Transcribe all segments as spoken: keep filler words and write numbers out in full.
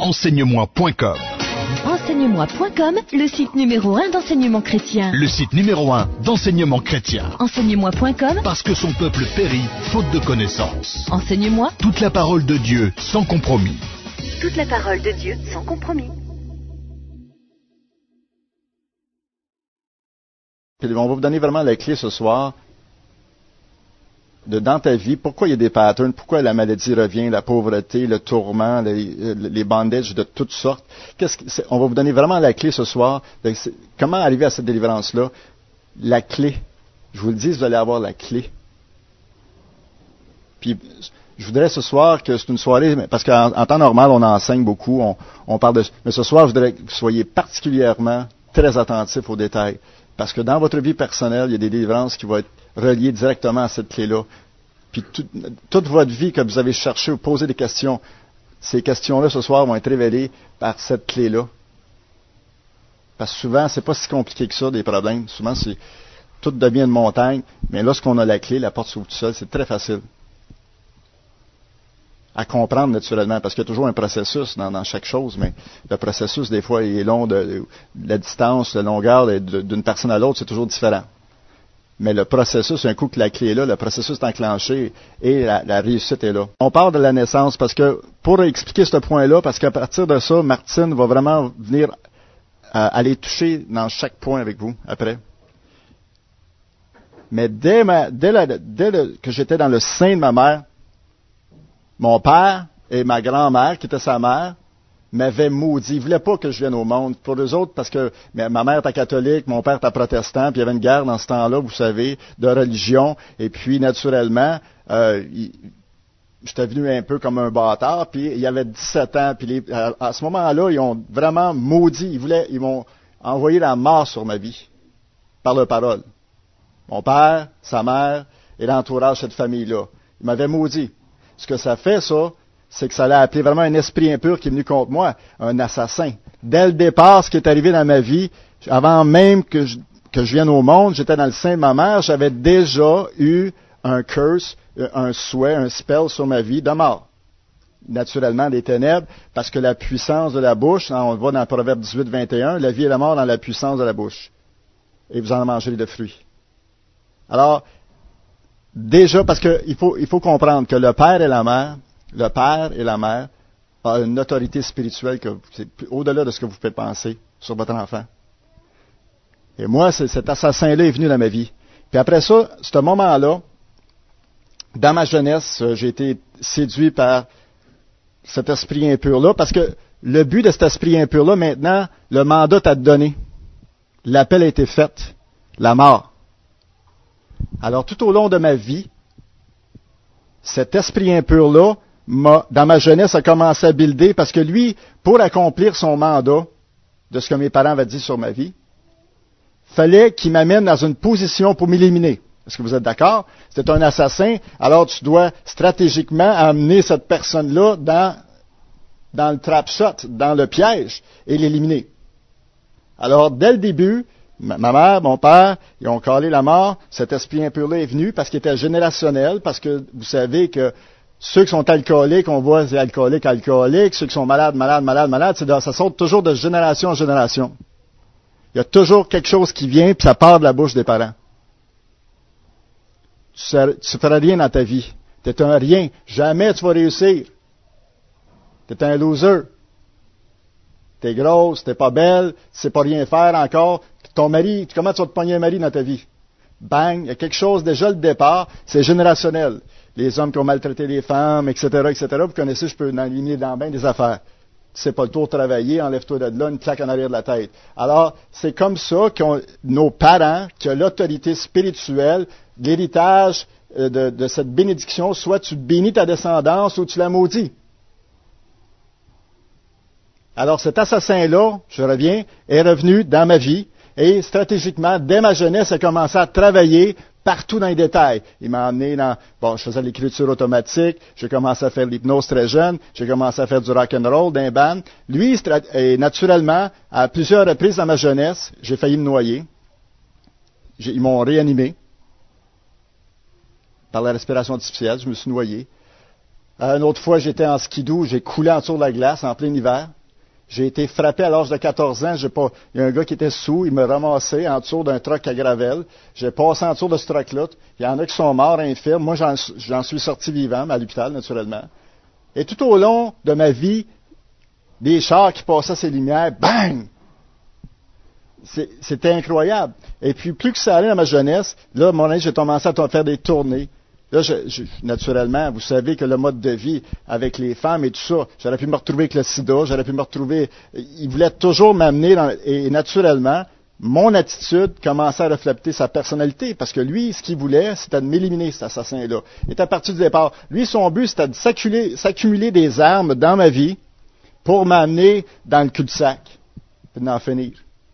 enseigne-moi point com. enseigne-moi point com, le site numéro un d'enseignement chrétien. Le site numéro un d'enseignement chrétien. enseigne-moi point com, parce que son peuple périt faute de connaissances. Enseigne-moi. Toute la parole de Dieu sans compromis. Toute la parole de Dieu sans compromis. On va vous donner vraiment la clé ce soir de dans ta vie, pourquoi il y a des patterns, pourquoi la maladie revient, la pauvreté, le tourment, les, les bandages de toutes sortes. Qu'est-ce que c'est? On va vous donner vraiment la clé ce soir. De, comment arriver à cette délivrance-là? La clé. Je vous le dis, vous allez avoir la clé. Puis, je voudrais ce soir que c'est une soirée, parce qu'en en temps normal, on enseigne beaucoup, on, on parle de... Mais ce soir, je voudrais que vous soyez particulièrement très attentifs aux détails. Parce que dans votre vie personnelle, il y a des délivrances qui vont être reliées directement à cette clé-là. Puis tout, toute votre vie que vous avez cherché ou posé des questions, ces questions-là ce soir vont être révélées par cette clé-là. Parce que souvent, c'est pas si compliqué que ça, des problèmes. Souvent, c'est tout devient une montagne. Mais lorsqu'on a la clé, la porte s'ouvre tout seul, c'est très facile à comprendre naturellement, parce qu'il y a toujours un processus dans, dans chaque chose, mais le processus, des fois, il est long, de, de la distance, la longueur de, de, d'une personne à l'autre, c'est toujours différent. Mais le processus, un coup que la clé est là, le processus est enclenché et la, la réussite est là. On parle de la naissance, parce que, pour expliquer ce point-là, parce qu'à partir de ça, Martine va vraiment venir euh, aller toucher dans chaque point avec vous, après. Mais dès, ma, dès, la, dès le, que j'étais dans le sein de ma mère, mon père et ma grand-mère, qui était sa mère, m'avaient maudit. Ils ne voulaient pas que je vienne au monde. Pour eux autres, parce que ma mère était catholique, mon père était protestant, puis il y avait une guerre dans ce temps-là, vous savez, de religion. Et puis, naturellement, euh, il, j'étais venu un peu comme un bâtard, puis il y avait dix-sept ans. Puis les, à, à ce moment-là, ils ont vraiment maudit. Ils voulaient, ils m'ont envoyé la mort sur ma vie, par leur parole. Mon père, sa mère et l'entourage de cette famille-là. Ils m'avaient maudit. Ce que ça fait, ça, c'est que ça l'a appelé vraiment un esprit impur qui est venu contre moi, un assassin. Dès le départ, ce qui est arrivé dans ma vie, avant même que je, que je vienne au monde, j'étais dans le sein de ma mère, j'avais déjà eu un curse, un souhait, un spell sur ma vie de mort. Naturellement, des ténèbres, parce que la puissance de la bouche, on le voit dans le Proverbe dix-huit, vingt et un, la vie et la mort dans la puissance de la bouche. Et vous en mangerez de fruits. Alors, déjà, parce qu'il faut, il faut comprendre que le père et la mère, le père et la mère ont une autorité spirituelle que c'est au-delà de ce que vous pouvez penser sur votre enfant. Et moi, c'est, cet assassin-là est venu dans ma vie. Puis après ça, ce moment-là, dans ma jeunesse, j'ai été séduit par cet esprit impur-là, parce que le but de cet esprit impur-là, maintenant, le mandat t'a donné. L'appel a été fait. La mort. Alors, tout au long de ma vie, cet esprit impur-là, m'a, dans ma jeunesse, a commencé à builder parce que lui, pour accomplir son mandat de ce que mes parents avaient dit sur ma vie, fallait qu'il m'amène dans une position pour m'éliminer. Est-ce que vous êtes d'accord? C'est un assassin, alors tu dois stratégiquement amener cette personne-là dans, dans le trap shot, dans le piège, et l'éliminer. Alors, dès le début, ma mère, mon père, ils ont calé la mort. Cet esprit impur-là est venu parce qu'il était générationnel, parce que vous savez que ceux qui sont alcooliques, on voit c'est alcoolique, alcoolique. Ceux qui sont malades, malades, malades, malades, c'est de, ça saute toujours de génération en génération. Il y a toujours quelque chose qui vient, puis ça part de la bouche des parents. Tu ne feras rien dans ta vie. Tu es un rien. Jamais tu vas réussir. Tu es un loser. Tu es grosse, tu n'es pas belle, tu ne sais pas rien faire encore. Ton mari, comment tu vas te pogner un mari dans ta vie? Bang, il y a quelque chose, déjà le départ, c'est générationnel. Les hommes qui ont maltraité les femmes, et cetera, et cetera. Vous connaissez, je peux en aligner dans bien des affaires. Tu sais pas le tour de travailler, enlève-toi de là, une claque en arrière de la tête. Alors, c'est comme ça qu'ont nos parents, qui ont l'autorité spirituelle, l'héritage de, de cette bénédiction, soit tu bénis ta descendance ou tu la maudis. Alors, cet assassin-là, je reviens, est revenu dans ma vie. Et stratégiquement, dès ma jeunesse, il a commencé à travailler partout dans les détails. Il m'a amené dans... Bon, je faisais l'écriture automatique, j'ai commencé à faire l'hypnose très jeune, j'ai commencé à faire du rock'n'roll, d'un band. Lui, et naturellement, à plusieurs reprises dans ma jeunesse, j'ai failli me noyer. J'ai, ils m'ont réanimé par la respiration artificielle, je me suis noyé. Euh, une autre fois, j'étais en skidoo, j'ai coulé en dessous de la glace en plein hiver. J'ai été frappé à l'âge de quatorze ans. J'ai pas, il y a un gars qui était sous, il m'a ramassé en dessous d'un truck à gravel. J'ai passé en dessous de ce truck-là. Il y en a qui sont morts, infirmes. Moi, j'en, j'en suis sorti vivant, mais à l'hôpital, naturellement. Et tout au long de ma vie, des chars qui passaient ces lumières, bang! C'est, c'était incroyable. Et puis, plus que ça allait dans ma jeunesse, là, à mon âge, j'ai commencé à faire des tournées. Là, je, je, naturellement, vous savez que le mode de vie avec les femmes et tout ça, j'aurais pu me retrouver avec le sida, j'aurais pu me retrouver... Il voulait toujours m'amener dans... Et naturellement, mon attitude commençait à refléter sa personnalité, parce que lui, ce qu'il voulait, c'était de m'éliminer, cet assassin-là. Il était parti du départ. Lui, son but, c'était de s'accumuler, s'accumuler des armes dans ma vie pour m'amener dans le cul-de-sac, et d'en finir.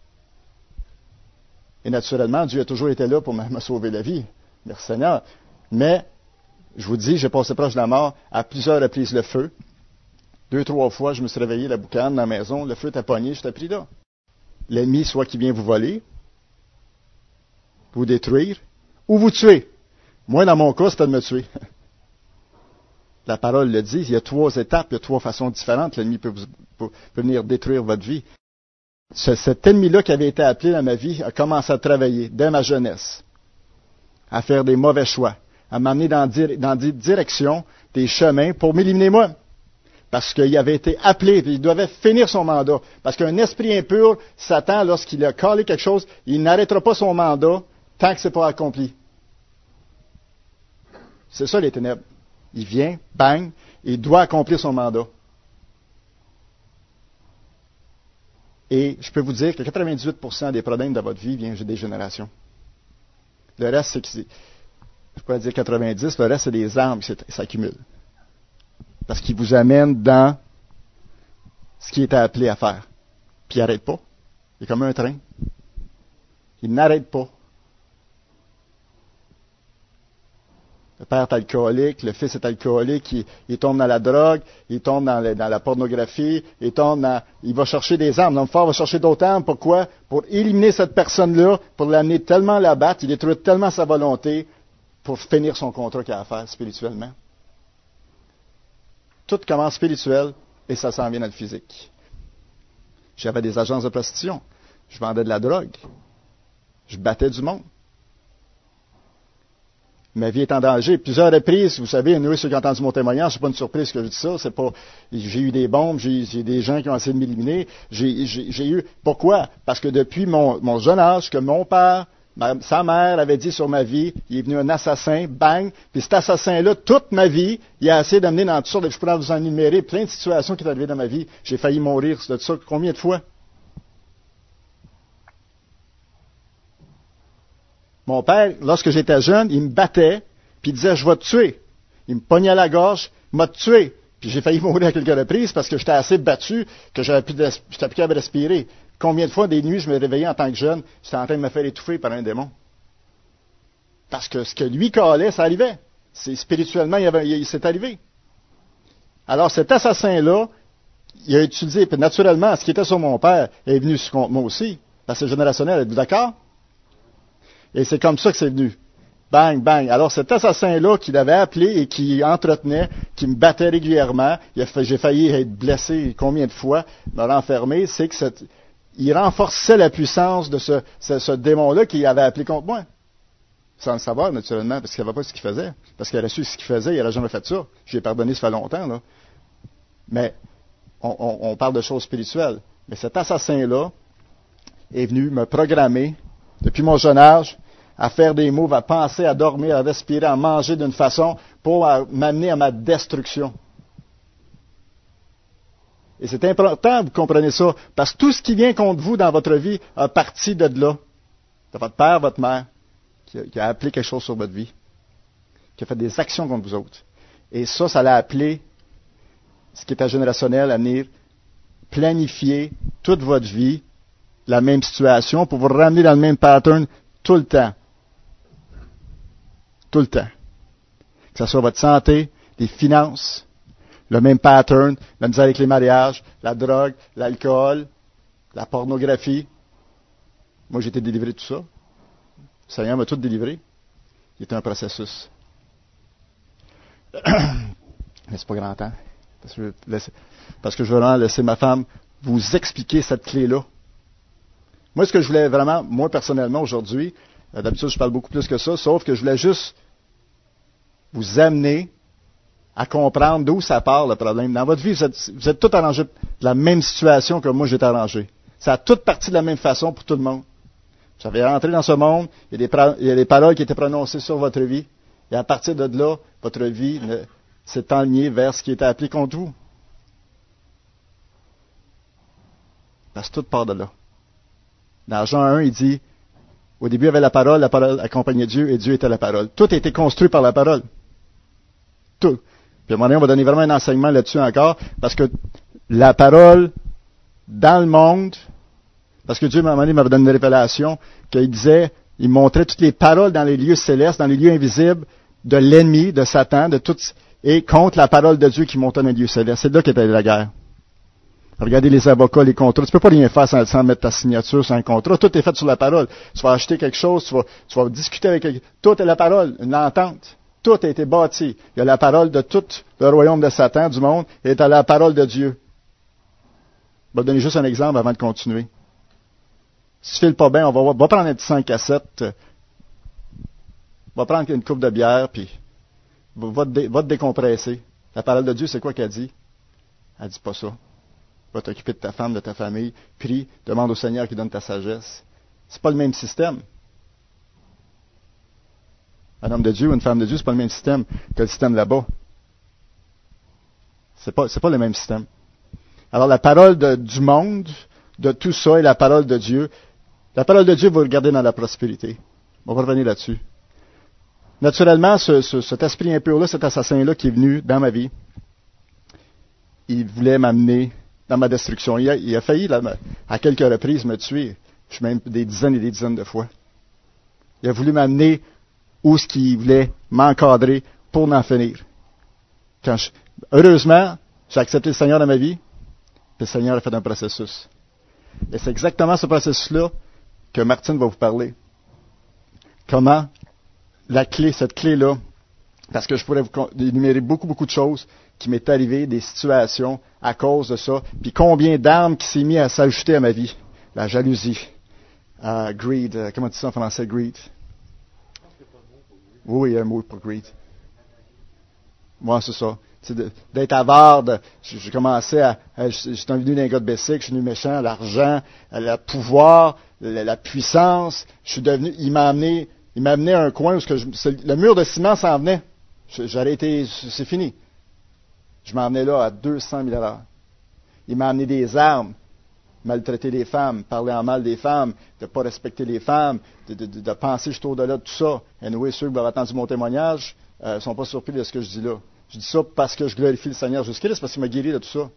Et naturellement, Dieu a toujours été là pour me, me sauver la vie. Merci Seigneur. Mais, je vous dis, j'ai passé proche de la mort à plusieurs reprises le feu. Deux, trois fois, je me suis réveillé, la boucane dans la maison, le feu était pogné, j'étais pris là. L'ennemi, soit qui vient vous voler, vous détruire, ou vous tuer. Moi, dans mon cas, c'était de me tuer. La parole le dit, il y a trois étapes, il y a trois façons différentes. L'ennemi peut, vous, peut, peut venir détruire votre vie. Ce, cet ennemi-là qui avait été appelé dans ma vie a commencé à travailler dès ma jeunesse, à faire des mauvais choix, à m'amener dans, dans des directions, des chemins pour m'éliminer moi. Parce qu'il avait été appelé, il devait finir son mandat. Parce qu'un esprit impur, Satan, lorsqu'il a collé quelque chose, il n'arrêtera pas son mandat tant que ce n'est pas accompli. C'est ça les ténèbres. Il vient, bang, il doit accomplir son mandat. Et je peux vous dire que quatre-vingt-dix-huit pour cent des problèmes de votre vie viennent des générations. Le reste, c'est que c'est, je pourrais dire quatre-vingt-dix, le reste, c'est des armes qui s'accumulent. Parce qu'il vous amène dans ce qui était appelé à faire. Puis il n'arrête pas. Il est comme un train. Il n'arrête pas. Le père est alcoolique, le fils est alcoolique, il, il tombe dans la drogue, il tombe dans, le, dans la pornographie, il tombe dans... Il va chercher des armes. L'homme fort va chercher d'autres armes. Pourquoi? Pour éliminer cette personne-là, pour l'amener tellement à la battre, il détruit tellement sa volonté pour finir son contrat qu'il a à faire spirituellement. Tout commence spirituel et ça s'en vient dans le physique. J'avais des agences de prostitution. Je vendais de la drogue. Je battais du monde. Ma vie est en danger. Plusieurs reprises, vous savez, nous, ceux qui ont entendu mon témoignage, c'est pas une surprise que je dis ça. C'est pas, j'ai eu des bombes, j'ai, j'ai des gens qui ont essayé de m'éliminer. J'ai, j'ai, j'ai eu, pourquoi? Parce que depuis mon, mon jeune âge, que mon père, ma, sa mère avait dit sur ma vie, il est venu un assassin, bang, puis cet assassin-là, toute ma vie, il a essayé d'amener dans toutes sortes de, je pourrais vous en énumérer plein de situations qui sont arrivées dans ma vie. J'ai failli mourir de ça combien de fois? Mon père, lorsque j'étais jeune, il me battait, puis il disait, je vais te tuer. Il me pognait à la gorge, il m'a tué. Puis j'ai failli mourir à quelques reprises parce que j'étais assez battu que j'avais plus de, j'étais plus capable de respirer. Combien de fois, des nuits, je me réveillais en tant que jeune, j'étais en train de me faire étouffer par un démon. Parce que ce que lui calait, ça arrivait. C'est, spirituellement, il, avait, il s'est arrivé. Alors cet assassin-là, il a utilisé, puis naturellement, ce qui était sur mon père est venu sur moi aussi. Parce que c'est générationnel, êtes-vous d'accord? Et c'est comme ça que c'est venu. Bang, bang. Alors cet assassin-là qui l'avait appelé et qui entretenait, qui me battait régulièrement, il a fait, j'ai failli être blessé combien de fois, me renfermer, c'est que cette, il renforçait la puissance de ce, ce, ce démon-là qu'il avait appelé contre moi. Sans le savoir, naturellement, parce qu'il ne savait pas ce qu'il faisait. Parce qu'il aurait su ce qu'il faisait, il n'aurait jamais fait ça. J'ai pardonné, ça fait longtemps, là. Mais on, on, on parle de choses spirituelles. Mais cet assassin-là est venu me programmer depuis mon jeune âge, à faire des moves, à penser, à dormir, à respirer, à manger d'une façon pour m'amener à ma destruction. Et c'est important, vous comprenez ça, parce que tout ce qui vient contre vous dans votre vie a parti de là. De votre père, votre mère, qui a, qui a appelé quelque chose sur votre vie, qui a fait des actions contre vous autres. Et ça, ça l'a appelé, ce qui était générationnel, à venir planifier toute votre vie, la même situation, pour vous ramener dans le même pattern tout le temps. Tout le temps. Que ce soit votre santé, les finances, le même pattern, la misère avec les mariages, la drogue, l'alcool, la pornographie. Moi, j'ai été délivré de tout ça. Le Seigneur m'a tout délivré. Il était un processus. Mais c'est pas grand temps. Parce que, je veux laisser, parce que je veux vraiment laisser ma femme vous expliquer cette clé-là. Moi, ce que je voulais vraiment, moi personnellement aujourd'hui, euh, d'habitude je parle beaucoup plus que ça, sauf que je voulais juste vous amener à comprendre d'où ça part le problème. Dans votre vie, vous êtes, vous êtes tous arrangés de la même situation que moi j'ai été arrangé. Ça a toute parti de la même façon pour tout le monde. Vous avez rentré dans ce monde, il y, a des, il y a des paroles qui étaient prononcées sur votre vie, et à partir de là, votre vie ne, s'est enlignée vers ce qui était appelé contre vous. Parce que tout part de là. Dans Jean un, il dit, au début il y avait la parole, la parole accompagnait Dieu, et Dieu était la parole. Tout a été construit par la parole. Tout. Puis à un moment donné, on va donner vraiment un enseignement là-dessus encore, parce que la parole, dans le monde, parce que Dieu, à un moment donné, m'avait donné une révélation, qu'il disait, il montrait toutes les paroles dans les lieux célestes, dans les lieux invisibles, de l'ennemi, de Satan, de tout, et contre la parole de Dieu qui montait dans les lieux célestes. C'est là qu'était la guerre. Regardez les avocats, les contrats. Tu peux pas rien faire sans, sans mettre ta signature sur un contrat. Tout est fait sur la parole. Tu vas acheter quelque chose, tu vas, tu vas discuter avec quelqu'un. Tout est la parole, une entente. Tout a été bâti. Il y a la parole de tout le royaume de Satan, du monde, et il y a la parole de Dieu. Je vais te donner juste un exemple avant de continuer. Si tu ne files pas bien, on va, va prendre un petit cinq à sept, va prendre une coupe de bière, puis va te, dé, va te décompresser. La parole de Dieu, c'est quoi qu'elle dit? Elle dit pas ça. Va t'occuper de ta femme, de ta famille, prie, demande au Seigneur qui donne ta sagesse. C'est pas le même système. Un homme de Dieu ou une femme de Dieu, c'est pas le même système que le système là-bas. C'est pas, c'est pas le même système. Alors, la parole de, du monde, de tout ça, est la parole de Dieu. La parole de Dieu, vous regardez dans la prospérité. On va revenir là-dessus. Naturellement, ce, ce, cet esprit impur-là, cet assassin-là qui est venu dans ma vie, il voulait m'amener dans ma destruction. Il a, il a failli, là, à quelques reprises, me tuer. Je suis même des dizaines et des dizaines de fois. Il a voulu m'amener où ce qu'il voulait m'encadrer pour n'en finir. Quand je, heureusement, j'ai accepté le Seigneur dans ma vie, puis le Seigneur a fait un processus. Et c'est exactement ce processus-là que Martine va vous parler. Comment la clé, cette clé-là, parce que je pourrais vous énumérer beaucoup, beaucoup de choses qui m'est arrivé, des situations à cause de ça, puis combien d'armes qui s'est mis à s'ajouter à ma vie. La jalousie, uh, greed, uh, comment tu dis ça en français, greed? Oui, il y a un mot pour greed. Moi, c'est ça. C'est de, d'être avare, de, j'ai commencé à, à j'étais venu d'un gars de Bessic, je suis devenu méchant, l'argent, le pouvoir, la, la puissance, je suis devenu, il m'a amené, il m'a amené à un coin où que je, le mur de ciment s'en venait. J'aurais été, c'est fini. Je m'en venais là à deux cent mille à l'heure. Il m'a amené des armes, maltraiter les femmes, parler en mal des femmes, de ne pas respecter les femmes, de, de, de, de penser juste au-delà de tout ça. Et anyway, ceux qui ont entendu mon témoignage ne euh, sont pas surpris de ce que je dis là. Je dis ça parce que je glorifie le Seigneur Jésus-Christ, parce qu'il m'a guéri de tout ça.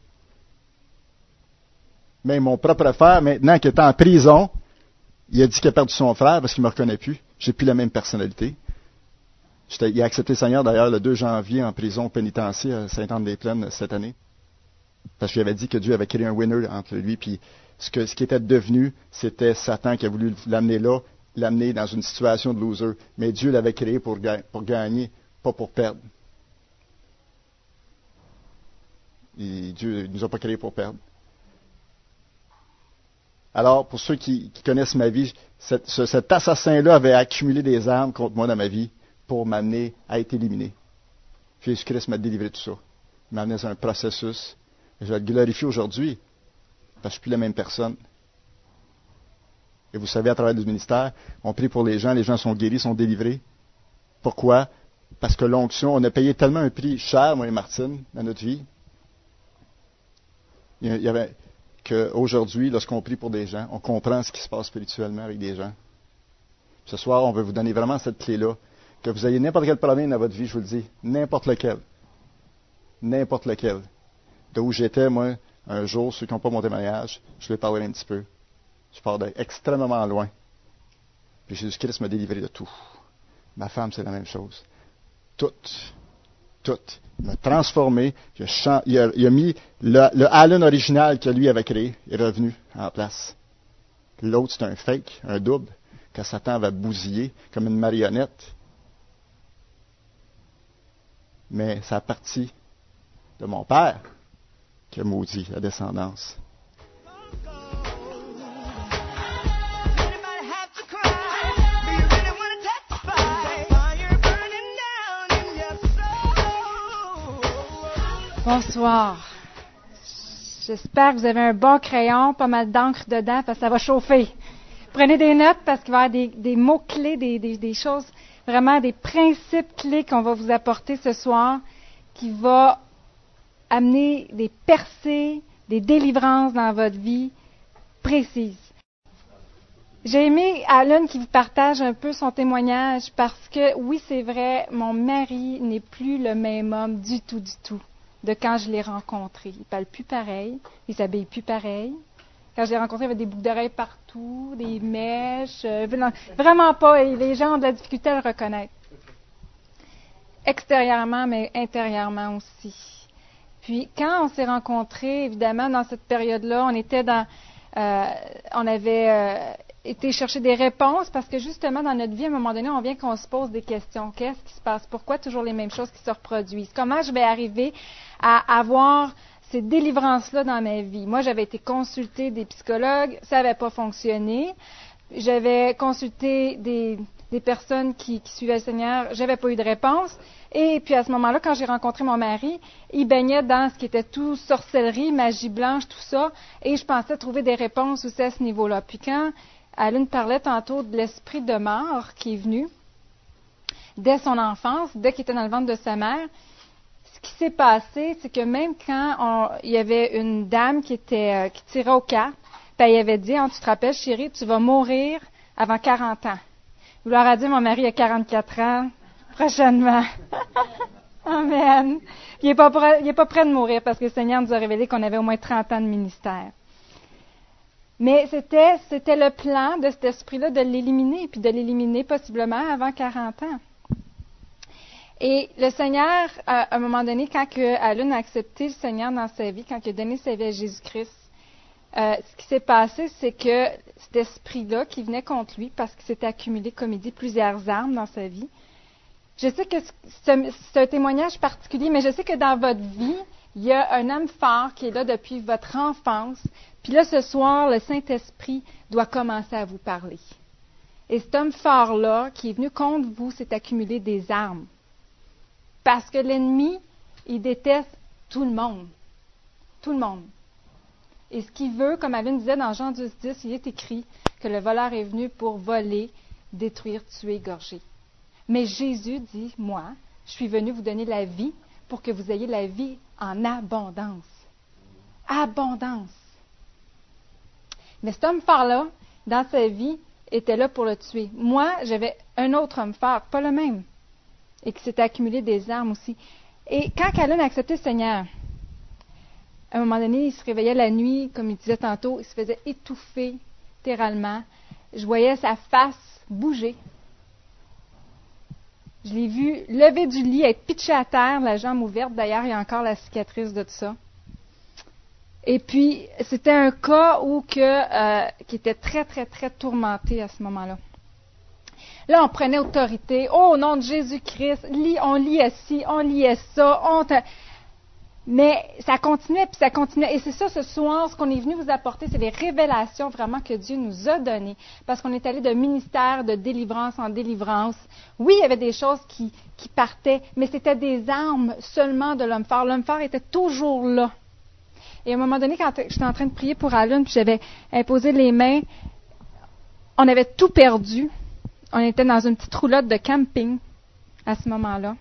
Mais mon propre frère, maintenant qu'il est en prison, il a dit qu'il a perdu son frère parce qu'il ne me reconnaît plus. J'ai plus la même personnalité. J'étais, il a accepté le Seigneur d'ailleurs le deux janvier en prison pénitentiaire à Sainte-Anne-des-Plaines cette année. Parce qu'il avait dit que Dieu avait créé un winner entre lui, puis ce, que, ce qui était devenu, c'était Satan qui a voulu l'amener là, l'amener dans une situation de loser. Mais Dieu l'avait créé pour, pour gagner, pas pour perdre. Et Dieu ne nous a pas créés pour perdre. Alors, pour ceux qui, qui connaissent ma vie, cet, ce, cet assassin-là avait accumulé des armes contre moi dans ma vie pour m'amener à être éliminé. Jésus-Christ m'a délivré de tout ça. Il m'a amené dans un processus. Et je le glorifie aujourd'hui, parce que je ne suis plus la même personne. Et vous savez, à travers le ministère, on prie pour les gens, les gens sont guéris, sont délivrés. Pourquoi? Parce que l'onction, on a payé tellement un prix cher, moi et Martine, dans notre vie. Il y avait qu'aujourd'hui, lorsqu'on prie pour des gens, on comprend ce qui se passe spirituellement avec des gens. Ce soir, on veut vous donner vraiment cette clé-là. Que vous ayez n'importe quel problème dans votre vie, je vous le dis, n'importe lequel. N'importe lequel. De où j'étais, moi, un jour, ceux qui n'ont pas mon témoignage, je vais parler un petit peu. Je pars d'extrêmement loin. Puis Jésus-Christ m'a délivré de tout. Ma femme, c'est la même chose. Tout. Tout. Il m'a transformé. Il a, chan- il a, il a mis le, le Alan original que lui avait créé est revenu en place. L'autre, c'est un fake, un double, que Satan va bousiller comme une marionnette. Mais ça a parti de mon père qui a maudit la descendance. Bonsoir. J'espère que vous avez un bon crayon, pas mal d'encre dedans, parce que ça va chauffer. Prenez des notes parce qu'il va y avoir des, des mots-clés, des, des, des choses, vraiment des principes clés qu'on va vous apporter ce soir, qui va amener des percées, des délivrances dans votre vie précises. J'ai aimé Alan qui vous partage un peu son témoignage parce que, oui, c'est vrai, mon mari n'est plus le même homme du tout, du tout, de quand je l'ai rencontré. Il ne parle plus pareil, il ne s'habille plus pareil. Quand je l'ai rencontré, il y avait des boucles d'oreilles partout, des mèches, euh, vraiment pas, et les gens ont de la difficulté à le reconnaître. Extérieurement, mais intérieurement aussi. Puis, quand on s'est rencontrés, évidemment, dans cette période-là, on était dans, euh, on avait euh, été chercher des réponses parce que justement, dans notre vie, à un moment donné, on vient qu'on se pose des questions. Qu'est-ce qui se passe? Pourquoi toujours les mêmes choses qui se reproduisent? Comment je vais arriver à avoir ces délivrances-là dans ma vie? Moi, j'avais été consulter des psychologues, ça n'avait pas fonctionné. J'avais consulté des, des personnes qui, qui suivaient le Seigneur, j'avais pas eu de réponse. Et puis à ce moment-là, quand j'ai rencontré mon mari, il baignait dans ce qui était tout sorcellerie, magie blanche, tout ça, et je pensais trouver des réponses aussi à ce niveau-là. Puis quand Alan parlait tantôt de l'esprit de mort qui est venu dès son enfance, dès qu'il était dans le ventre de sa mère, ce qui s'est passé, c'est que même quand on, il y avait une dame qui était euh, qui tirait aux cartes, puis elle avait dit, oh, tu te rappelles, chérie, tu vas mourir avant quarante ans. Il leur a dit, mon mari a quarante-quatre ans, prochainement. Amen. Il n'est pas, il est pas prêt de mourir parce que le Seigneur nous a révélé qu'on avait au moins trente ans de ministère. Mais c'était, c'était le plan de cet esprit-là de l'éliminer, puis de l'éliminer possiblement avant quarante ans. Et le Seigneur, à un moment donné, quand Alan a accepté le Seigneur dans sa vie, quand il a donné sa vie à Jésus-Christ, euh, ce qui s'est passé, c'est que cet esprit-là qui venait contre lui, parce qu'il s'était accumulé, comme il dit, plusieurs armes dans sa vie. Je sais que c'est, c'est un témoignage particulier, mais je sais que dans votre vie, il y a un homme fort qui est là depuis votre enfance. Puis là, ce soir, le Saint-Esprit doit commencer à vous parler. Et cet homme fort-là, qui est venu contre vous, s'est accumulé des armes. Parce que l'ennemi, il déteste tout le monde. Tout le monde. Et ce qu'il veut, comme Aline disait dans Jean dix, dix, il est écrit que le voleur est venu pour voler, détruire, tuer, égorger. Mais Jésus dit, moi, je suis venu vous donner la vie pour que vous ayez la vie en abondance. Abondance. Mais cet homme fort-là, dans sa vie, était là pour le tuer. Moi, j'avais un autre homme fort, pas le même, et qui s'était accumulé des armes aussi. Et quand Alan a accepté le Seigneur, à un moment donné, il se réveillait la nuit, comme il disait tantôt, il se faisait étouffer littéralement. Je voyais sa face bouger. Je l'ai vu lever du lit, être pitché à terre, la jambe ouverte. D'ailleurs, il y a encore la cicatrice de tout ça. Et puis, c'était un cas où que, euh, qui était très, très, très tourmenté à ce moment-là. Là, on prenait autorité. Oh, au nom de Jésus-Christ, on liait ci, on liait ça. On te... Mais ça continuait, puis ça continuait. Et c'est ça, ce soir, ce qu'on est venu vous apporter, c'est les révélations vraiment que Dieu nous a données. Parce qu'on est allé de ministère, de délivrance en délivrance. Oui, il y avait des choses qui, qui partaient, mais c'était des armes seulement de l'homme fort. L'homme fort était toujours là. Et à un moment donné, quand j'étais en train de prier pour Alan, puis j'avais imposé les mains, on avait tout perdu. On était dans une petite roulotte de camping à ce moment-là.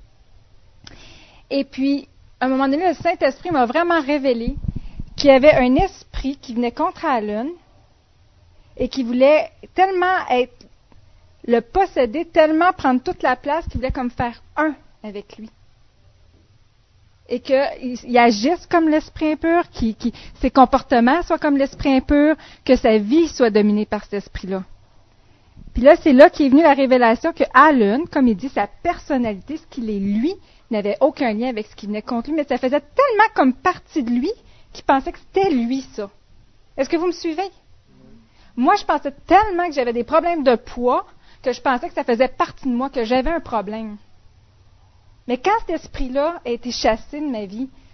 Et puis, à un moment donné, le Saint-Esprit m'a vraiment révélé qu'il y avait un esprit qui venait contre Alan et qui voulait tellement être le posséder, tellement prendre toute la place qu'il voulait comme faire un avec lui. Et qu'il agisse comme l'esprit impur, que ses comportements soient comme l'esprit impur, que sa vie soit dominée par cet esprit-là. Puis là, c'est là qu'est venue la révélation que Alan, comme il dit, sa personnalité, ce qu'il est lui, n'avait aucun lien avec ce qui venait contre lui, mais ça faisait tellement comme partie de lui qu'il pensait que c'était lui, ça. Est-ce que vous me suivez? Moi, je pensais tellement que j'avais des problèmes de poids que je pensais que ça faisait partie de moi, que j'avais un problème. Mais quand cet esprit-là a été chassé de ma vie,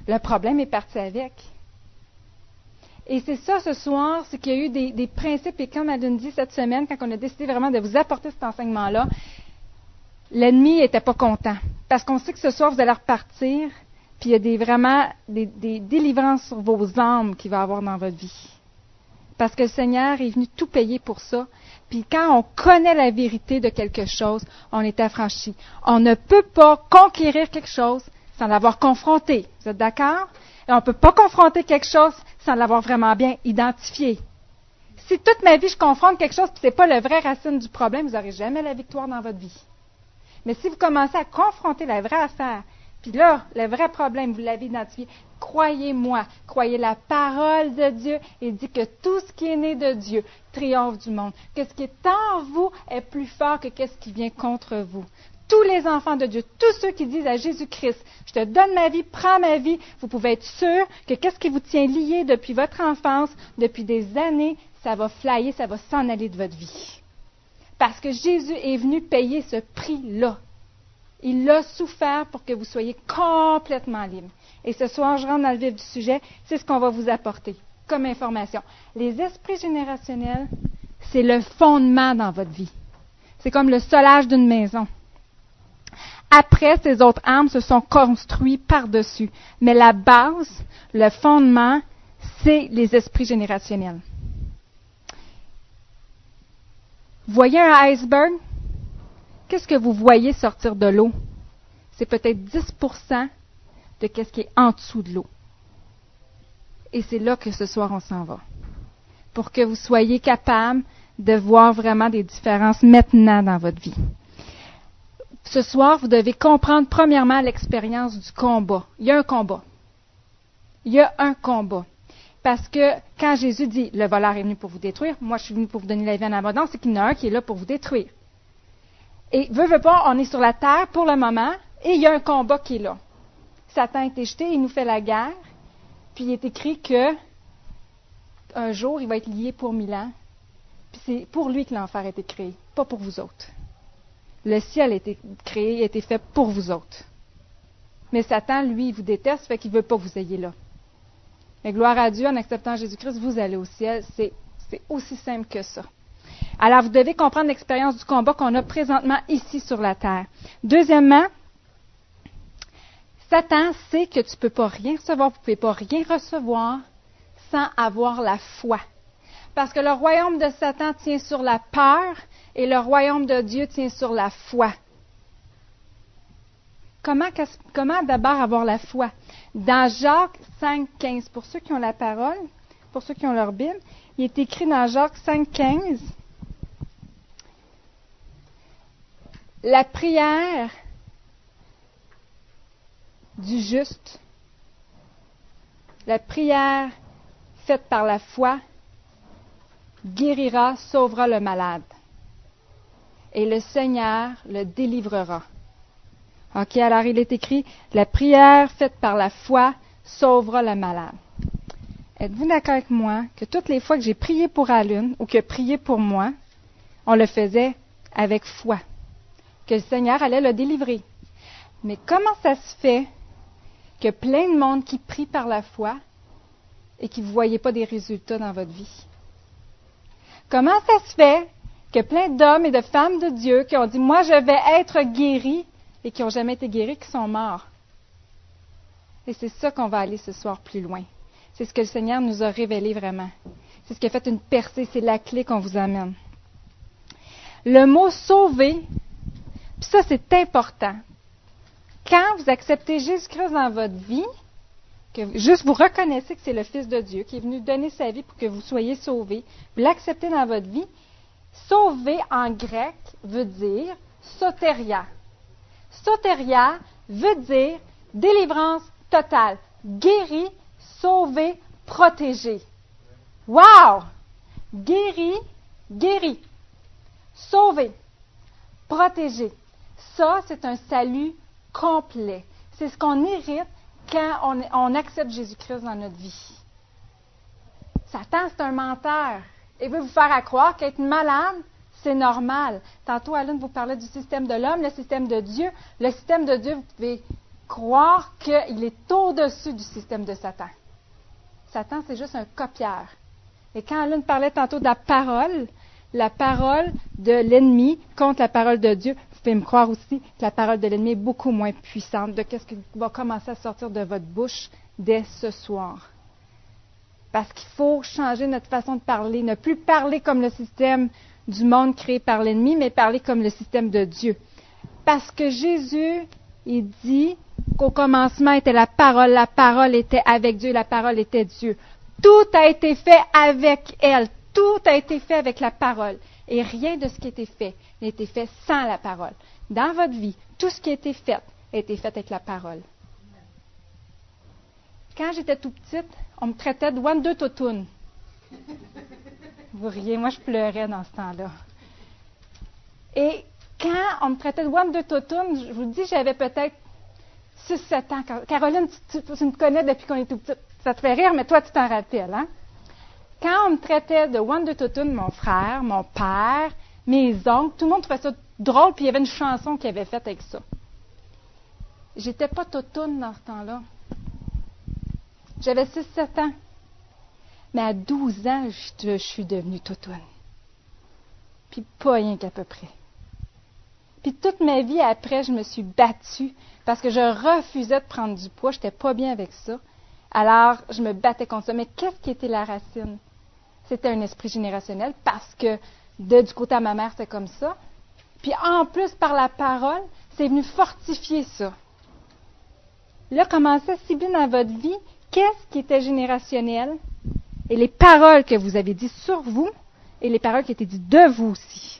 Le problème est parti avec. Et c'est ça ce soir, c'est qu'il y a eu des, des principes, et comme Adeline dit cette semaine, quand on a décidé vraiment de vous apporter cet enseignement-là, l'ennemi n'était pas content. Parce qu'on sait que ce soir, vous allez repartir, puis il y a des, vraiment des, des délivrances sur vos âmes qu'il va y avoir dans votre vie. Parce que le Seigneur est venu tout payer pour ça. Puis quand on connaît la vérité de quelque chose, on est affranchi. On ne peut pas conquérir quelque chose sans l'avoir confronté. Vous êtes d'accord? Et on ne peut pas confronter quelque chose sans l'avoir vraiment bien identifié. Si toute ma vie, je confronte quelque chose et ce n'est pas la vraie racine du problème, vous n'aurez jamais la victoire dans votre vie. Mais si vous commencez à confronter la vraie affaire, puis là, le vrai problème, vous l'avez identifié, croyez-moi, croyez la parole de Dieu et dit que tout ce qui est né de Dieu triomphe du monde, que ce qui est en vous est plus fort que ce qui vient contre vous. Tous les enfants de Dieu, tous ceux qui disent à Jésus-Christ, je te donne ma vie, prends ma vie, vous pouvez être sûr que qu'est-ce qui vous tient lié depuis votre enfance, depuis des années, ça va flyer, ça va s'en aller de votre vie. Parce que Jésus est venu payer ce prix-là. Il l'a souffert pour que vous soyez complètement libre. Et ce soir, je rentre dans le vif du sujet, c'est ce qu'on va vous apporter comme information. Les esprits générationnels, c'est le fondement dans votre vie. C'est comme le solage d'une maison. Après, ces autres armes se sont construits par-dessus. Mais la base, le fondement, c'est les esprits générationnels. Voyez un iceberg? Qu'est-ce que vous voyez sortir de l'eau? C'est peut-être dix pour cent de ce qui est en dessous de l'eau. Et c'est là que ce soir, on s'en va. Pour que vous soyez capable de voir vraiment des différences maintenant dans votre vie. Ce soir, vous devez comprendre premièrement l'expérience du combat. Il y a un combat. Il y a un combat. Parce que quand Jésus dit « Le voleur est venu pour vous détruire », moi je suis venu pour vous donner la vie en abondance, c'est qu'il y en a un qui est là pour vous détruire. Et veut, veut pas, on est sur la terre pour le moment, et il y a un combat qui est là. Satan a été jeté, il nous fait la guerre, puis il est écrit que un jour, il va être lié pour mille ans, puis c'est pour lui que l'enfer a été créé, pas pour vous autres. Le ciel a été créé, a été fait pour vous autres. Mais Satan, lui, il vous déteste, fait qu'il ne veut pas que vous ayez là. Mais gloire à Dieu, en acceptant Jésus-Christ, vous allez au ciel. C'est, c'est aussi simple que ça. Alors, vous devez comprendre l'expérience du combat qu'on a présentement ici sur la terre. Deuxièmement, Satan sait que tu ne peux pas rien recevoir, vous ne pouvez pas rien recevoir sans avoir la foi. Parce que le royaume de Satan tient sur la peur et le royaume de Dieu tient sur la foi. Comment, comment d'abord avoir la foi? Dans Jacques cinq, quinze, pour ceux qui ont la parole, pour ceux qui ont leur Bible, il est écrit dans Jacques cinq, quinze, la prière du juste, la prière faite par la foi, guérira, sauvera le malade. Et le Seigneur le délivrera. OK, alors il est écrit, la prière faite par la foi sauvera le malade. Êtes-vous d'accord avec moi que toutes les fois que j'ai prié pour Alune ou que prié pour moi, on le faisait avec foi, que le Seigneur allait le délivrer. Mais comment ça se fait que plein de monde qui prie par la foi et qui ne voyez pas des résultats dans votre vie? Comment ça se fait que plein d'hommes et de femmes de Dieu qui ont dit « Moi, je vais être guéri » et qui n'ont jamais été guéris, qui sont morts? Et c'est ça qu'on va aller ce soir plus loin. C'est ce que le Seigneur nous a révélé vraiment. C'est ce qui a fait une percée, c'est la clé qu'on vous amène. Le mot « sauver », puis ça, c'est important. Quand vous acceptez Jésus-Christ dans votre vie, que juste vous reconnaissez que c'est le Fils de Dieu qui est venu donner sa vie pour que vous soyez sauvés, vous l'acceptez dans votre vie, sauver en grec veut dire soteria. Soteria veut dire délivrance totale, guéri, sauvé, protégé. Wow! Guéri, guéri, sauvé, protégé. Ça, c'est un salut complet. C'est ce qu'on hérite quand on, on accepte Jésus-Christ dans notre vie. Satan, c'est un menteur. Il veut vous faire croire qu'être malade, c'est normal. Tantôt, Aline vous parlait du système de l'homme, le système de Dieu. Le système de Dieu, vous pouvez croire qu'il est au-dessus du système de Satan. Satan, c'est juste un copieur. Et quand Alan parlait tantôt de la parole, la parole de l'ennemi contre la parole de Dieu, vous pouvez me croire aussi que la parole de l'ennemi est beaucoup moins puissante de ce qui va commencer à sortir de votre bouche dès ce soir. Parce qu'il faut changer notre façon de parler, ne plus parler comme le système du monde créé par l'ennemi, mais parler comme le système de Dieu. Parce que Jésus, il dit qu'au commencement était la parole, la parole était avec Dieu, la parole était Dieu. Tout a été fait avec elle, tout a été fait avec la parole. Et rien de ce qui a été fait n'a été fait sans la parole. Dans votre vie, tout ce qui a été fait a été fait avec la parole. Quand j'étais tout petite, on me traitait de Wonder Totoun. Vous riez, moi je pleurais dans ce temps-là. Et quand on me traitait de Wonder Totoun, je vous dis, j'avais peut-être six sept ans. Caroline, tu, tu, tu me connais depuis qu'on est tout petit. Ça te fait rire, mais toi, tu t'en rappelles, hein? Quand on me traitait de Wonder Totoun, mon frère, mon père, mes oncles, tout le monde trouvait ça drôle, puis il y avait une chanson qu'il avait faite avec ça. J'étais pas Totoun dans ce temps-là. J'avais six sept ans. Mais à douze ans, je, je suis devenue Totoun. Puis pas rien qu'à peu près. Puis toute ma vie après, je me suis battue parce que je refusais de prendre du poids. Je n'étais pas bien avec ça. Alors, je me battais contre ça. Mais qu'est-ce qui était la racine? C'était un esprit générationnel parce que de, du côté de ma mère, c'était comme ça. Puis en plus, par la parole, c'est venu fortifier ça. Là, commencez à cibler dans votre vie qu'est-ce qui était générationnel et les paroles que vous avez dites sur vous et les paroles qui étaient dites de vous aussi.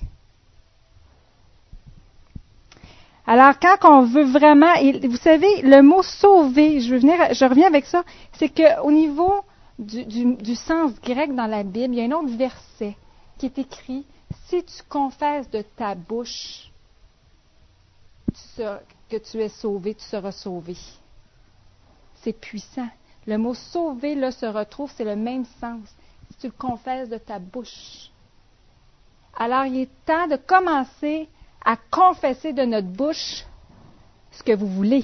Alors, quand on veut vraiment, et vous savez, le mot « sauver », je veux venir, je reviens avec ça, c'est qu'au niveau du, du, du sens grec dans la Bible, il y a un autre verset qui est écrit « Si tu confesses de ta bouche tu seras, que tu es sauvé, tu seras sauvé ». C'est puissant. Le mot « sauver » là se retrouve, c'est le même sens. Si tu le confesses de ta bouche. Alors, il est temps de commencer à confesser de notre bouche ce que vous voulez.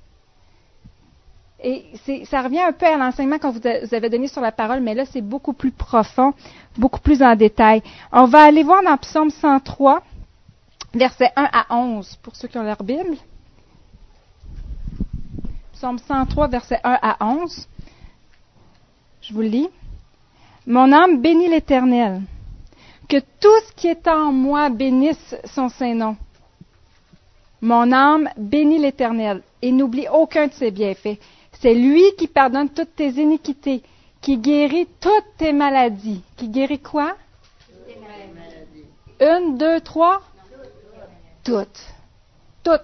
Et c'est, ça revient un peu à l'enseignement qu'on vous, a, vous avez donné sur la parole, mais là, c'est beaucoup plus profond, beaucoup plus en détail. On va aller voir dans Psaume cent trois, versets un à onze, pour ceux qui ont leur Bible. Psaume cent trois, versets un à onze. Je vous le lis. « Mon âme bénit l'Éternel. Que tout ce qui est en moi bénisse son Saint-Nom. Mon âme bénit l'Éternel et n'oublie aucun de ses bienfaits. C'est lui qui pardonne toutes tes iniquités, qui guérit toutes tes maladies. » Qui guérit quoi? Une, deux, trois? Toutes. Toutes.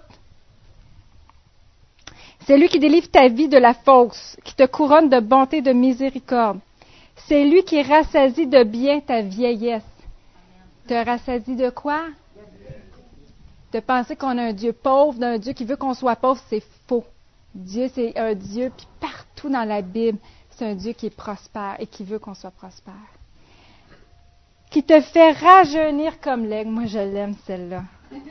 C'est lui qui délivre ta vie de la fausse, qui te couronne de bonté et de miséricorde. C'est lui qui rassasie de bien ta vieillesse. Te rassasie de quoi? De penser qu'on a un Dieu pauvre, d'un Dieu qui veut qu'on soit pauvre, c'est faux. Dieu, c'est un Dieu, puis partout dans la Bible, c'est un Dieu qui est prospère et qui veut qu'on soit prospère. Qui te fait rajeunir comme l'aigle. Moi, je l'aime, celle-là.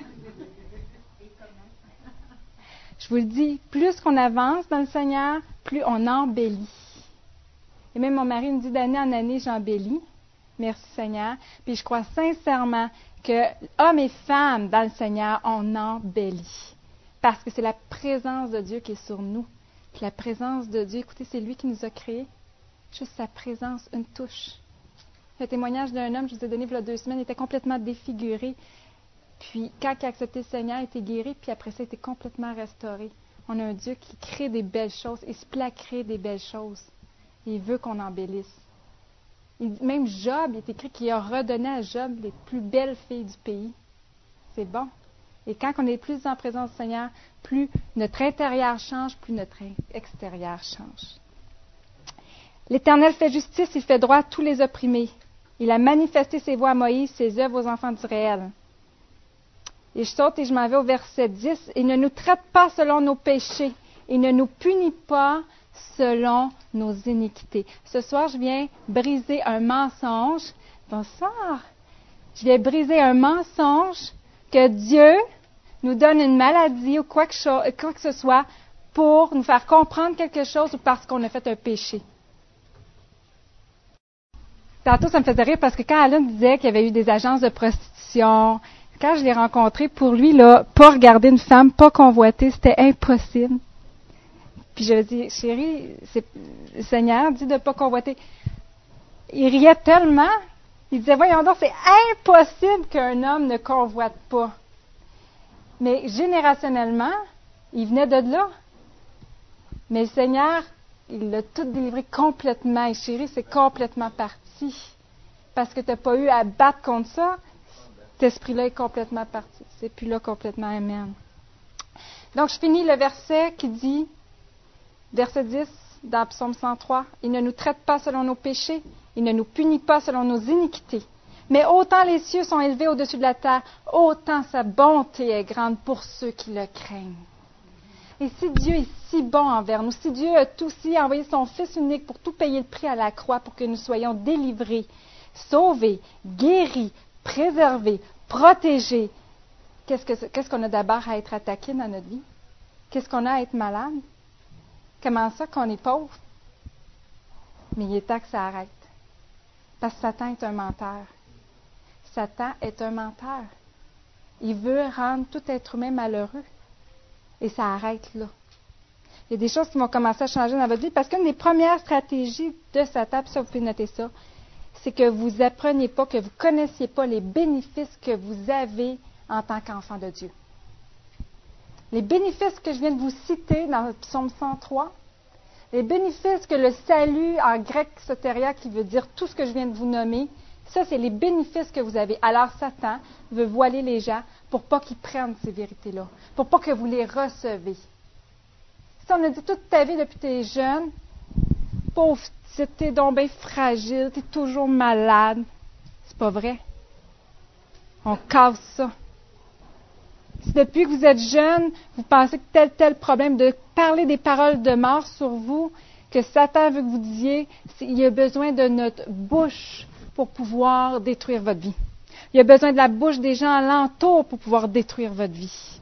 Je vous le dis, plus qu'on avance dans le Seigneur, plus on embellit. Et même mon mari me dit d'année en année, j'embellis. Merci Seigneur. Puis je crois sincèrement que hommes et femmes dans le Seigneur, on embellit. Parce que c'est la présence de Dieu qui est sur nous. Puis la présence de Dieu, écoutez, c'est lui qui nous a créés. Juste sa présence, une touche. Le témoignage d'un homme, je vous ai donné il y a deux semaines, il était complètement défiguré. Puis quand il a accepté le Seigneur, il a été guéri, puis après ça, il a été complètement restauré. On a un Dieu qui crée des belles choses. Il se plaît à créer des belles choses. Il veut qu'on embellisse. Il, même Job, il est écrit qu'il a redonné à Job les plus belles filles du pays. C'est bon. Et quand on est plus en présence du Seigneur, plus notre intérieur change, plus notre extérieur change. L'Éternel fait justice, il fait droit à tous les opprimés. Il a manifesté ses voies à Moïse, ses œuvres aux enfants d'Israël. Et je saute et je m'en vais au verset dix. Il ne nous traite pas selon nos péchés. Il ne nous punit pas selon nos iniquités. Ce soir, je viens briser un mensonge. Bonsoir. Je viens briser un mensonge que Dieu nous donne une maladie ou quoi que, cho- quoi que ce soit pour nous faire comprendre quelque chose ou parce qu'on a fait un péché. Tantôt, ça me faisait rire parce que quand Alan disait qu'il y avait eu des agences de prostitution, quand je l'ai rencontré, pour lui, là, pas regarder une femme, pas convoiter, c'était impossible. Puis je lui ai dit, chérie, c'est, le Seigneur dit de ne pas convoiter. Il riait tellement, il disait, voyons donc, c'est impossible qu'un homme ne convoite pas. Mais générationnellement, il venait de là. Mais le Seigneur, il l'a tout délivré complètement. Et chérie, c'est complètement parti. Parce que tu n'as pas eu à battre contre ça, cet esprit-là est complètement parti. C'est plus là complètement. Amen. Donc, je finis le verset qui dit, verset dix, dans Psaume cent trois, « Il ne nous traite pas selon nos péchés, il ne nous punit pas selon nos iniquités. Mais autant les cieux sont élevés au-dessus de la terre, autant sa bonté est grande pour ceux qui le craignent. » Et si Dieu est si bon envers nous, si Dieu a aussi envoyé son Fils unique pour tout payer le prix à la croix, pour que nous soyons délivrés, sauvés, guéris, préservés, protégés, qu'est-ce, que, qu'est-ce qu'on a d'abord à être attaqué dans notre vie? Qu'est-ce qu'on a à être malade? Comment ça qu'on est pauvre? Mais il est temps que ça arrête. Parce que Satan est un menteur. Satan est un menteur. Il veut rendre tout être humain malheureux. Et ça arrête là. Il y a des choses qui vont commencer à changer dans votre vie parce qu'une des premières stratégies de Satan, puis ça vous pouvez noter ça, c'est que vous n'appreniez pas, que vous ne connaissiez pas les bénéfices que vous avez en tant qu'enfant de Dieu. Les bénéfices que je viens de vous citer dans le Psaume cent trois, les bénéfices que le salut en grec sotéria, qui veut dire tout ce que je viens de vous nommer, ça, c'est les bénéfices que vous avez. Alors, Satan veut voiler les gens pour pas qu'ils prennent ces vérités-là, pour pas que vous les recevez. Si on a dit toute ta vie depuis que tu es jeune, pauvre petite, t'es donc bien fragile, t'es toujours malade, c'est pas vrai. On casse ça. Si depuis que vous êtes jeune, vous pensez que tel, tel problème, de parler des paroles de mort sur vous, que Satan veut que vous disiez, il y a besoin de notre bouche pour pouvoir détruire votre vie. Il y a besoin de la bouche des gens alentour pour pouvoir détruire votre vie.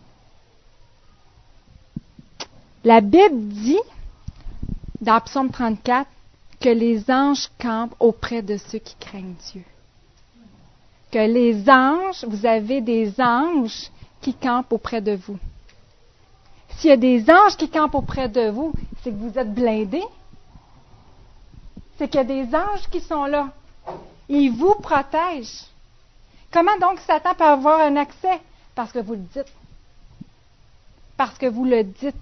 La Bible dit, dans Psaume trente-quatre, que les anges campent auprès de ceux qui craignent Dieu. Que les anges, vous avez des anges qui campent auprès de vous. S'il y a des anges qui campent auprès de vous, c'est que vous êtes blindés. C'est qu'il y a des anges qui sont là. Ils vous protègent. Comment donc Satan peut avoir un accès? Parce que vous le dites. Parce que vous le dites.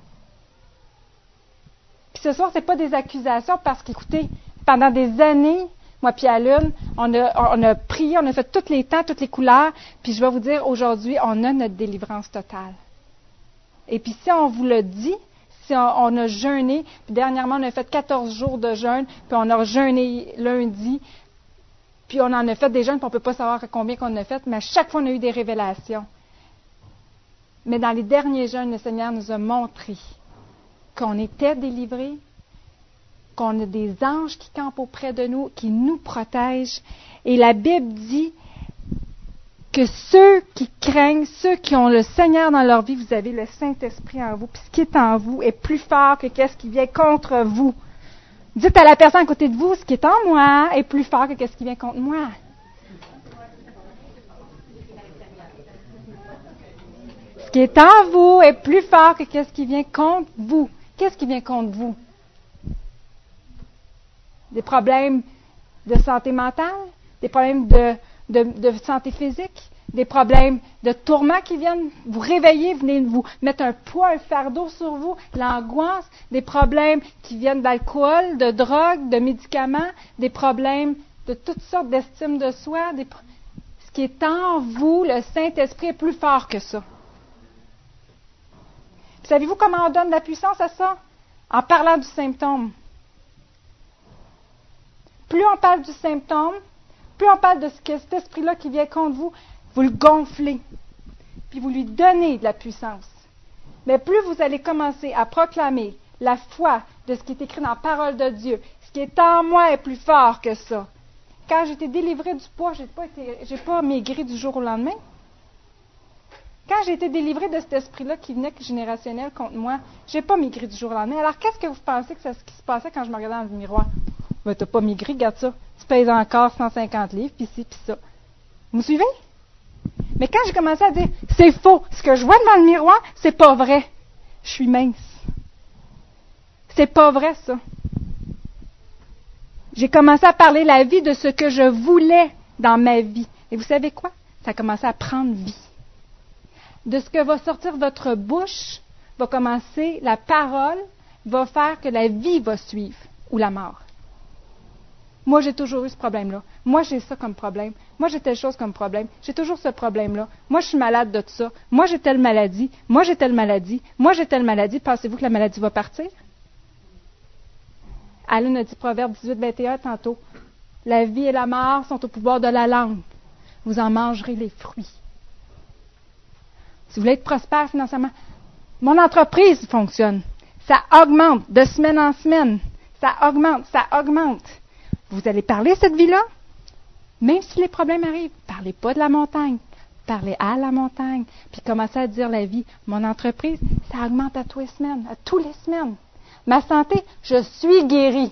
Puis ce soir, ce n'est pas des accusations parce qu'écoutez, pendant des années, moi puis Alune, on a, on a prié, on a fait tous les temps, toutes les couleurs, puis je vais vous dire, aujourd'hui, on a notre délivrance totale. Et puis si on vous le dit, si on, on a jeûné, puis dernièrement, on a fait quatorze jours de jeûne, puis on a jeûné lundi, puis on en a fait des jeûnes, puis on ne peut pas savoir combien qu'on a fait, mais à chaque fois, on a eu des révélations. Mais dans les derniers jeûnes, le Seigneur nous a montré qu'on était délivrés, qu'on a des anges qui campent auprès de nous, qui nous protègent. Et la Bible dit que ceux qui craignent, ceux qui ont le Seigneur dans leur vie, vous avez le Saint-Esprit en vous, puis ce qui est en vous est plus fort que ce qui vient contre vous. Dites à la personne à côté de vous, ce qui est en moi est plus fort que ce qui vient contre moi. Ce qui est en vous est plus fort que ce qui vient contre vous. Qu'est-ce qui vient contre vous? Des problèmes de santé mentale, des problèmes de, de, de santé physique, des problèmes de tourments qui viennent vous réveiller, venez vous mettre un poids, un fardeau sur vous, l'angoisse, des problèmes qui viennent d'alcool, de drogue, de médicaments, des problèmes de toutes sortes d'estime de soi. Des, ce qui est en vous, le Saint-Esprit est plus fort que ça. Puis, savez-vous comment on donne de la puissance à ça? En parlant du symptôme. Plus on parle du symptôme, plus on parle de ce que cet esprit-là qui vient contre vous, vous le gonflez, puis vous lui donnez de la puissance. Mais plus vous allez commencer à proclamer la foi de ce qui est écrit dans la parole de Dieu, ce qui est en moi est plus fort que ça. Quand j'ai été délivrée du poids, je n'ai pas, été, j'ai pas maigri du jour au lendemain. Quand j'ai été délivrée de cet esprit-là qui venait générationnel contre moi, j'ai pas maigri du jour au lendemain. Alors, qu'est-ce que vous pensez que c'est ce qui se passait quand je me regardais dans le miroir? Ben, t'as pas maigri, regarde ça. Tu pèses encore cent cinquante livres, puis ci, puis ça. Vous me suivez? Mais quand j'ai commencé à dire, c'est faux, ce que je vois devant le miroir, c'est pas vrai. Je suis mince. C'est pas vrai, ça. J'ai commencé à parler la vie de ce que je voulais dans ma vie. Et vous savez quoi? Ça a commencé à prendre vie. De ce que va sortir de votre bouche, va commencer, la parole va faire que la vie va suivre, ou la mort. Moi, j'ai toujours eu ce problème-là. Moi, j'ai ça comme problème. Moi, j'ai telle chose comme problème. J'ai toujours ce problème-là. Moi, je suis malade de tout ça. Moi, j'ai telle maladie. Moi, j'ai telle maladie. Moi, j'ai telle maladie. Pensez-vous que la maladie va partir? Alain a dit Proverbe dix-huit, vingt et un tantôt. La vie et la mort sont au pouvoir de la langue. Vous en mangerez les fruits. Si vous voulez être prospère financièrement, mon entreprise fonctionne. Ça augmente de semaine en semaine. Ça augmente, ça augmente. Vous allez parler cette vie-là, même si les problèmes arrivent. Parlez pas de la montagne. Parlez à la montagne. Puis commencez à dire la vie. Mon entreprise, ça augmente à tous les semaines, à tous les semaines. Ma santé, je suis guérie.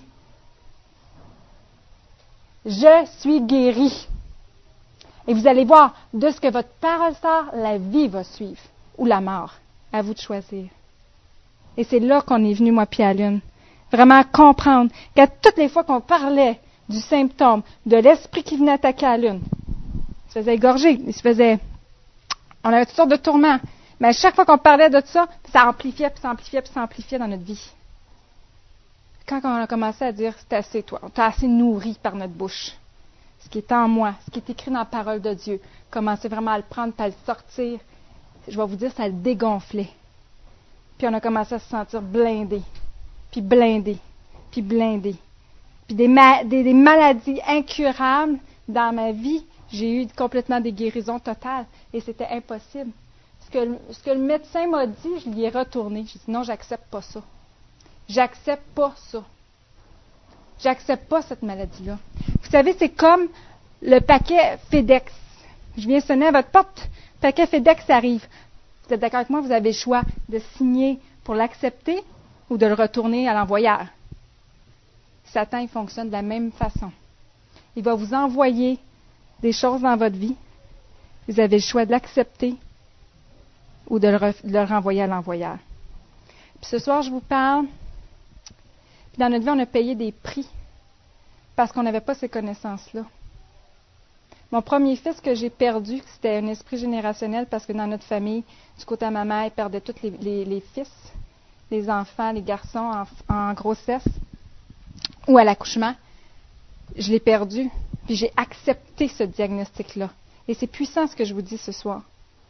Je suis guérie. Et vous allez voir, de ce que votre parole sort, la vie va suivre, ou la mort. À vous de choisir. Et c'est là qu'on est venu, moi, puis à Lune. Vraiment comprendre qu'à toutes les fois qu'on parlait du symptôme, de l'esprit qui venait attaquer à Lune, il se faisait égorger, il se faisait... On avait toutes sortes de tourments. Mais à chaque fois qu'on parlait de ça, ça amplifiait, puis ça amplifiait, puis ça amplifiait dans notre vie. Quand on a commencé à dire, c'est assez, toi, on t'a assez nourri par notre bouche. Ce qui est en moi, ce qui est écrit dans la parole de Dieu, commencer vraiment à le prendre, puis à le sortir, je vais vous dire, ça le dégonflait. Puis on a commencé à se sentir blindé, puis blindé, puis blindé. Puis des, ma- des, des maladies incurables dans ma vie, j'ai eu complètement des guérisons totales, et c'était impossible. Ce que, ce que le médecin m'a dit, je lui ai retourné. J'ai dit non, j'accepte pas ça. J'accepte pas ça. J'accepte pas cette maladie-là. Vous savez, c'est comme le paquet FedEx. Je viens sonner à votre porte, le paquet FedEx arrive. Vous êtes d'accord avec moi? Vous avez le choix de signer pour l'accepter ou de le retourner à l'envoyeur. Satan, il fonctionne de la même façon. Il va vous envoyer des choses dans votre vie. Vous avez le choix de l'accepter ou de le, re- de le renvoyer à l'envoyeur. Puis ce soir, je vous parle. Puis dans notre vie, on a payé des prix parce qu'on n'avait pas ces connaissances-là. Mon premier fils que j'ai perdu, c'était un esprit générationnel parce que dans notre famille, du côté de ma mère, elle perdait tous les, les, les fils, les enfants, les garçons en, en grossesse ou à l'accouchement. Je l'ai perdu, puis j'ai accepté ce diagnostic-là. Et c'est puissant ce que je vous dis ce soir.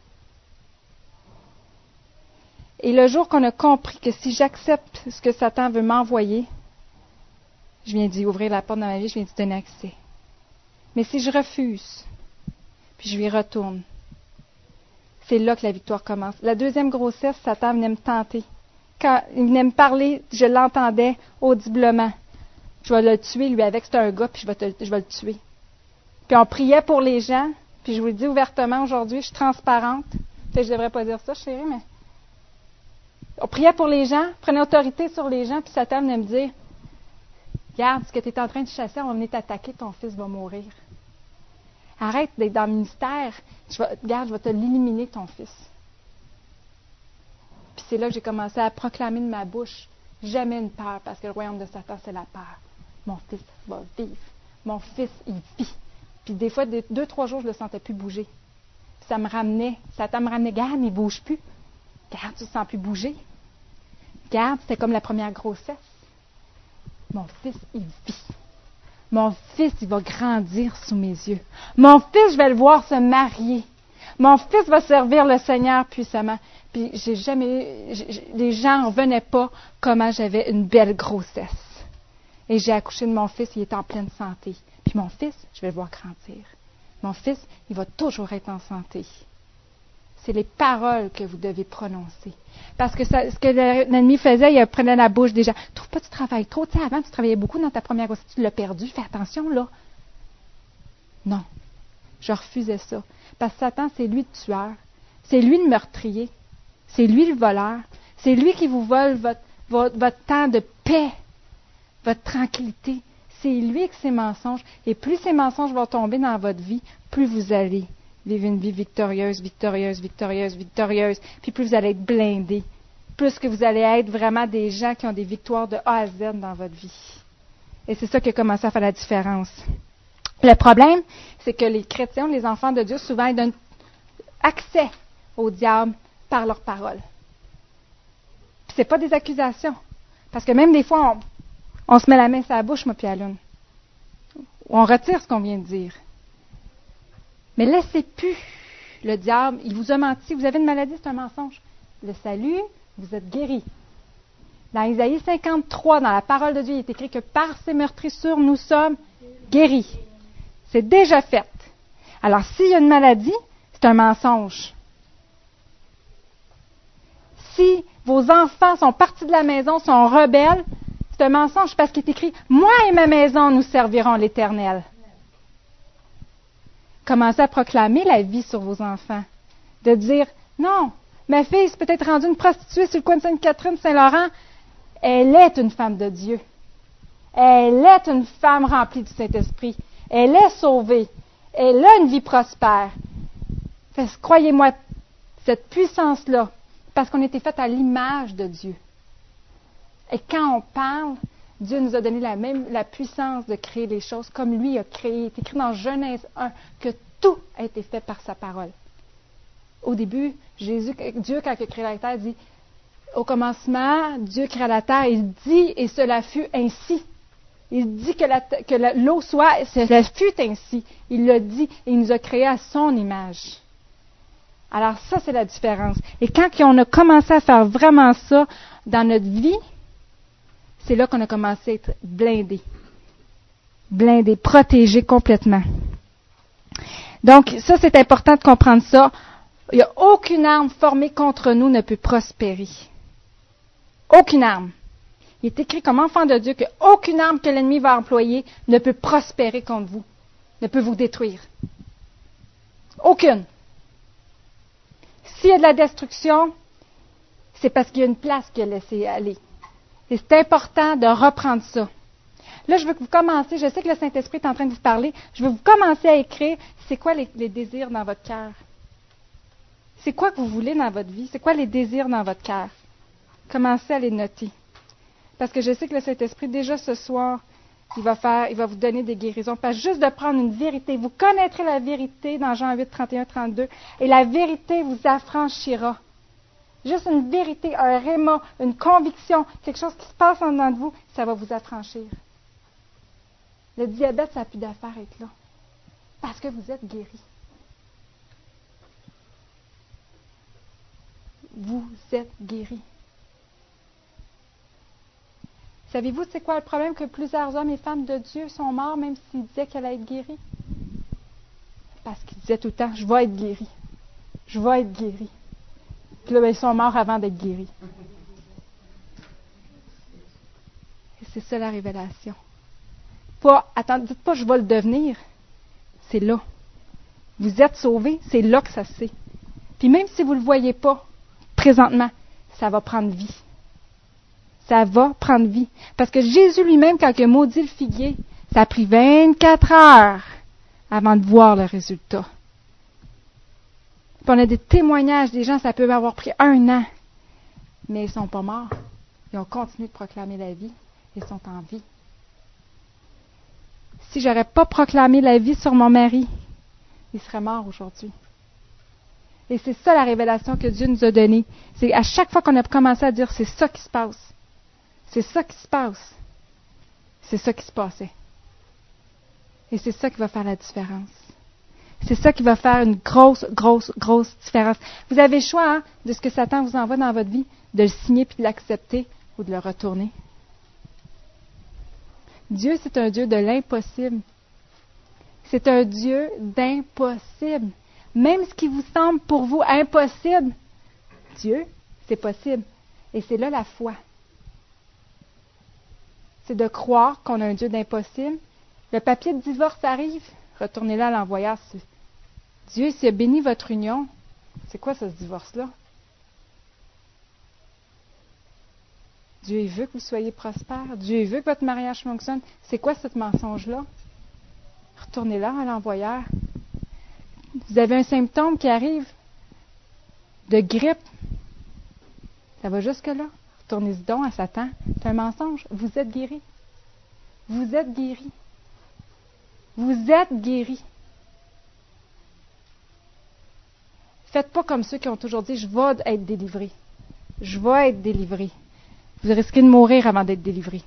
Et le jour qu'on a compris que si j'accepte ce que Satan veut m'envoyer, je viens d'y ouvrir la porte dans ma vie, je viens d'y donner accès. Mais si je refuse, puis je lui retourne, c'est là que la victoire commence. La deuxième grossesse, Satan venait me tenter. Quand il venait me parler, je l'entendais audiblement. Je vais le tuer, lui, avec, c'est un gars, puis je vais, te, je vais le tuer. Puis on priait pour les gens, puis je vous le dis ouvertement aujourd'hui, je suis transparente. Fait que je ne devrais pas dire ça, chérie, mais... On priait pour les gens, prenait autorité sur les gens, puis Satan venait me dire, regarde, ce que tu es en train de chasser, on venait t'attaquer, ton fils va mourir. Arrête d'être dans le ministère, je vais, regarde, je vais te l'éliminer, ton fils. Puis c'est là que j'ai commencé à proclamer de ma bouche, jamais une peur, parce que le royaume de Satan, c'est la peur. Mon fils va vivre. Mon fils, il vit. Puis des fois, deux, deux trois jours, je ne le sentais plus bouger. Puis ça me ramenait, Satan me ramenait, regarde, il ne bouge plus. Regarde, tu ne sens plus bouger. Regarde, c'était comme la première grossesse. Mon fils, il vit. Mon fils, il va grandir sous mes yeux. Mon fils, je vais le voir se marier. Mon fils va servir le Seigneur puissamment. Puis j'ai jamais, j'ai, les gens n'en venaient pas comment j'avais une belle grossesse. Et j'ai accouché de mon fils, il est en pleine santé. Puis mon fils, je vais le voir grandir. Mon fils, il va toujours être en santé. C'est les paroles que vous devez prononcer. Parce que ça, ce que l'ennemi faisait, il prenait la bouche des gens. Trouve pas que tu travailles trop. Tu sais, avant, tu travaillais beaucoup dans ta première grossesse. Tu l'as perdu. Fais attention, là. Non. Je refusais ça. Parce que Satan, c'est lui le tueur. C'est lui le meurtrier. C'est lui le voleur. C'est lui qui vous vole votre, votre, votre temps de paix, votre tranquillité. C'est lui avec ses mensonges. Et plus ces mensonges vont tomber dans votre vie, plus vous allez vivre une vie victorieuse, victorieuse, victorieuse, victorieuse. Puis plus vous allez être blindés. Plus que vous allez être vraiment des gens qui ont des victoires de A à Z dans votre vie. Et c'est ça qui a commencé à faire la différence. Le problème, c'est que les chrétiens, les enfants de Dieu, souvent, ils donnent accès au diable par leurs paroles. Puis c'est pas des accusations. Parce que même des fois, on, on se met la main sur la bouche, moi puis Alune. On retire ce qu'on vient de dire. Mais laissez plus le diable. Il vous a menti. Vous avez une maladie, c'est un mensonge. Le salut, vous êtes guéris. Dans Isaïe cinquante-trois, dans la parole de Dieu, il est écrit que par ses meurtrissures, nous sommes guéris. C'est déjà fait. Alors, s'il y a une maladie, c'est un mensonge. Si vos enfants sont partis de la maison, sont rebelles, c'est un mensonge parce qu'il est écrit « Moi et ma maison, nous servirons l'Éternel ». Commencez à proclamer la vie sur vos enfants. De dire « Non, ma fille s'est peut-être rendue une prostituée sur le coin de Sainte-Catherine, Saint-Laurent. Elle est une femme de Dieu. Elle est une femme remplie du Saint-Esprit. Elle est sauvée. Elle a une vie prospère. » Croyez-moi, cette puissance-là, parce qu'on était fait à l'image de Dieu. Et quand on parle, Dieu nous a donné la même la puissance de créer les choses comme lui a créé. Il est écrit dans Genèse un que tout a été fait par sa parole. Au début, Jésus, Dieu, quand il a créé la terre, dit au commencement, Dieu créa la terre, il dit, et cela fut ainsi. Il dit que, la, que la, l'eau soit, cela fut ainsi. Il l'a dit, et il nous a créés à son image. Alors ça, c'est la différence. Et quand on a commencé à faire vraiment ça dans notre vie, c'est là qu'on a commencé à être blindés. Blindés, protégés complètement. Donc, ça, c'est important de comprendre ça. Il n'y a aucune arme formée contre nous ne peut prospérer. Aucune arme. Il est écrit comme enfant de Dieu qu'aucune arme que l'ennemi va employer ne peut prospérer contre vous, ne peut vous détruire. Aucune. S'il y a de la destruction, c'est parce qu'il y a une place qu'il a laissé aller. Et c'est important de reprendre ça. Là, je veux que vous commenciez, je sais que le Saint-Esprit est en train de vous parler, je veux que vous commenciez à écrire, c'est quoi les, les désirs dans votre cœur? C'est quoi que vous voulez dans votre vie? C'est quoi les désirs dans votre cœur? Commencez à les noter. Parce que je sais que le Saint-Esprit, déjà ce soir, il va faire, il va vous donner des guérisons. Parce que juste de prendre une vérité, vous connaîtrez la vérité dans Jean huit, trente et un, trente-deux, et la vérité vous affranchira. Juste une vérité, un réma, une conviction, quelque chose qui se passe en dedans de vous, ça va vous affranchir. Le diabète, ça n'a plus d'affaire à être là. Parce que vous êtes guéri. Vous êtes guéri. Savez-vous, c'est quoi le problème que plusieurs hommes et femmes de Dieu sont morts, même s'ils disaient qu'elle allait être guérie? Parce qu'ils disaient tout le temps, je vais être guéri. Je vais être guéri. Puis là, ben, ils sont morts avant d'être guéris. Et c'est ça la révélation. Pas, attends, dites pas, je vais le devenir. C'est là. Vous êtes sauvés, c'est là que ça se sait. Puis même si vous ne le voyez pas, présentement, ça va prendre vie. Ça va prendre vie. Parce que Jésus lui-même, quand il a maudit le figuier, ça a pris vingt-quatre heures avant de voir le résultat. Puis on a des témoignages des gens, ça peut avoir pris un an. Mais ils ne sont pas morts. Ils ont continué de proclamer la vie. Ils sont en vie. Si je n'aurais pas proclamé la vie sur mon mari, il serait mort aujourd'hui. Et c'est ça la révélation que Dieu nous a donnée. C'est à chaque fois qu'on a commencé à dire, c'est ça qui se passe. C'est ça qui se passe. C'est ça qui se passait. Et c'est ça qui va faire la différence. C'est ça qui va faire une grosse, grosse, grosse différence. Vous avez le choix hein, de ce que Satan vous envoie dans votre vie, de le signer puis de l'accepter ou de le retourner. Dieu, c'est un Dieu de l'impossible. C'est un Dieu d'impossible. Même ce qui vous semble pour vous impossible, Dieu, c'est possible. Et c'est là la foi. C'est de croire qu'on a un Dieu d'impossible. Le papier de divorce arrive, retournez-là à l'envoyeur. Dieu, s'il a béni votre union, C'est quoi ça, ce divorce-là? Dieu veut que vous soyez prospère. Dieu veut que votre mariage fonctionne. C'est quoi ce mensonge-là? Retournez là à l'envoyeur. Vous avez un symptôme qui arrive de grippe. Ça va jusque-là. Retournez-y donc à Satan. C'est un mensonge. Vous êtes guéri. Vous êtes guéri. Vous êtes guéri. Faites pas comme ceux qui ont toujours dit « Je vais être délivré. Je vais être délivré. » Vous risquez de mourir avant d'être délivré.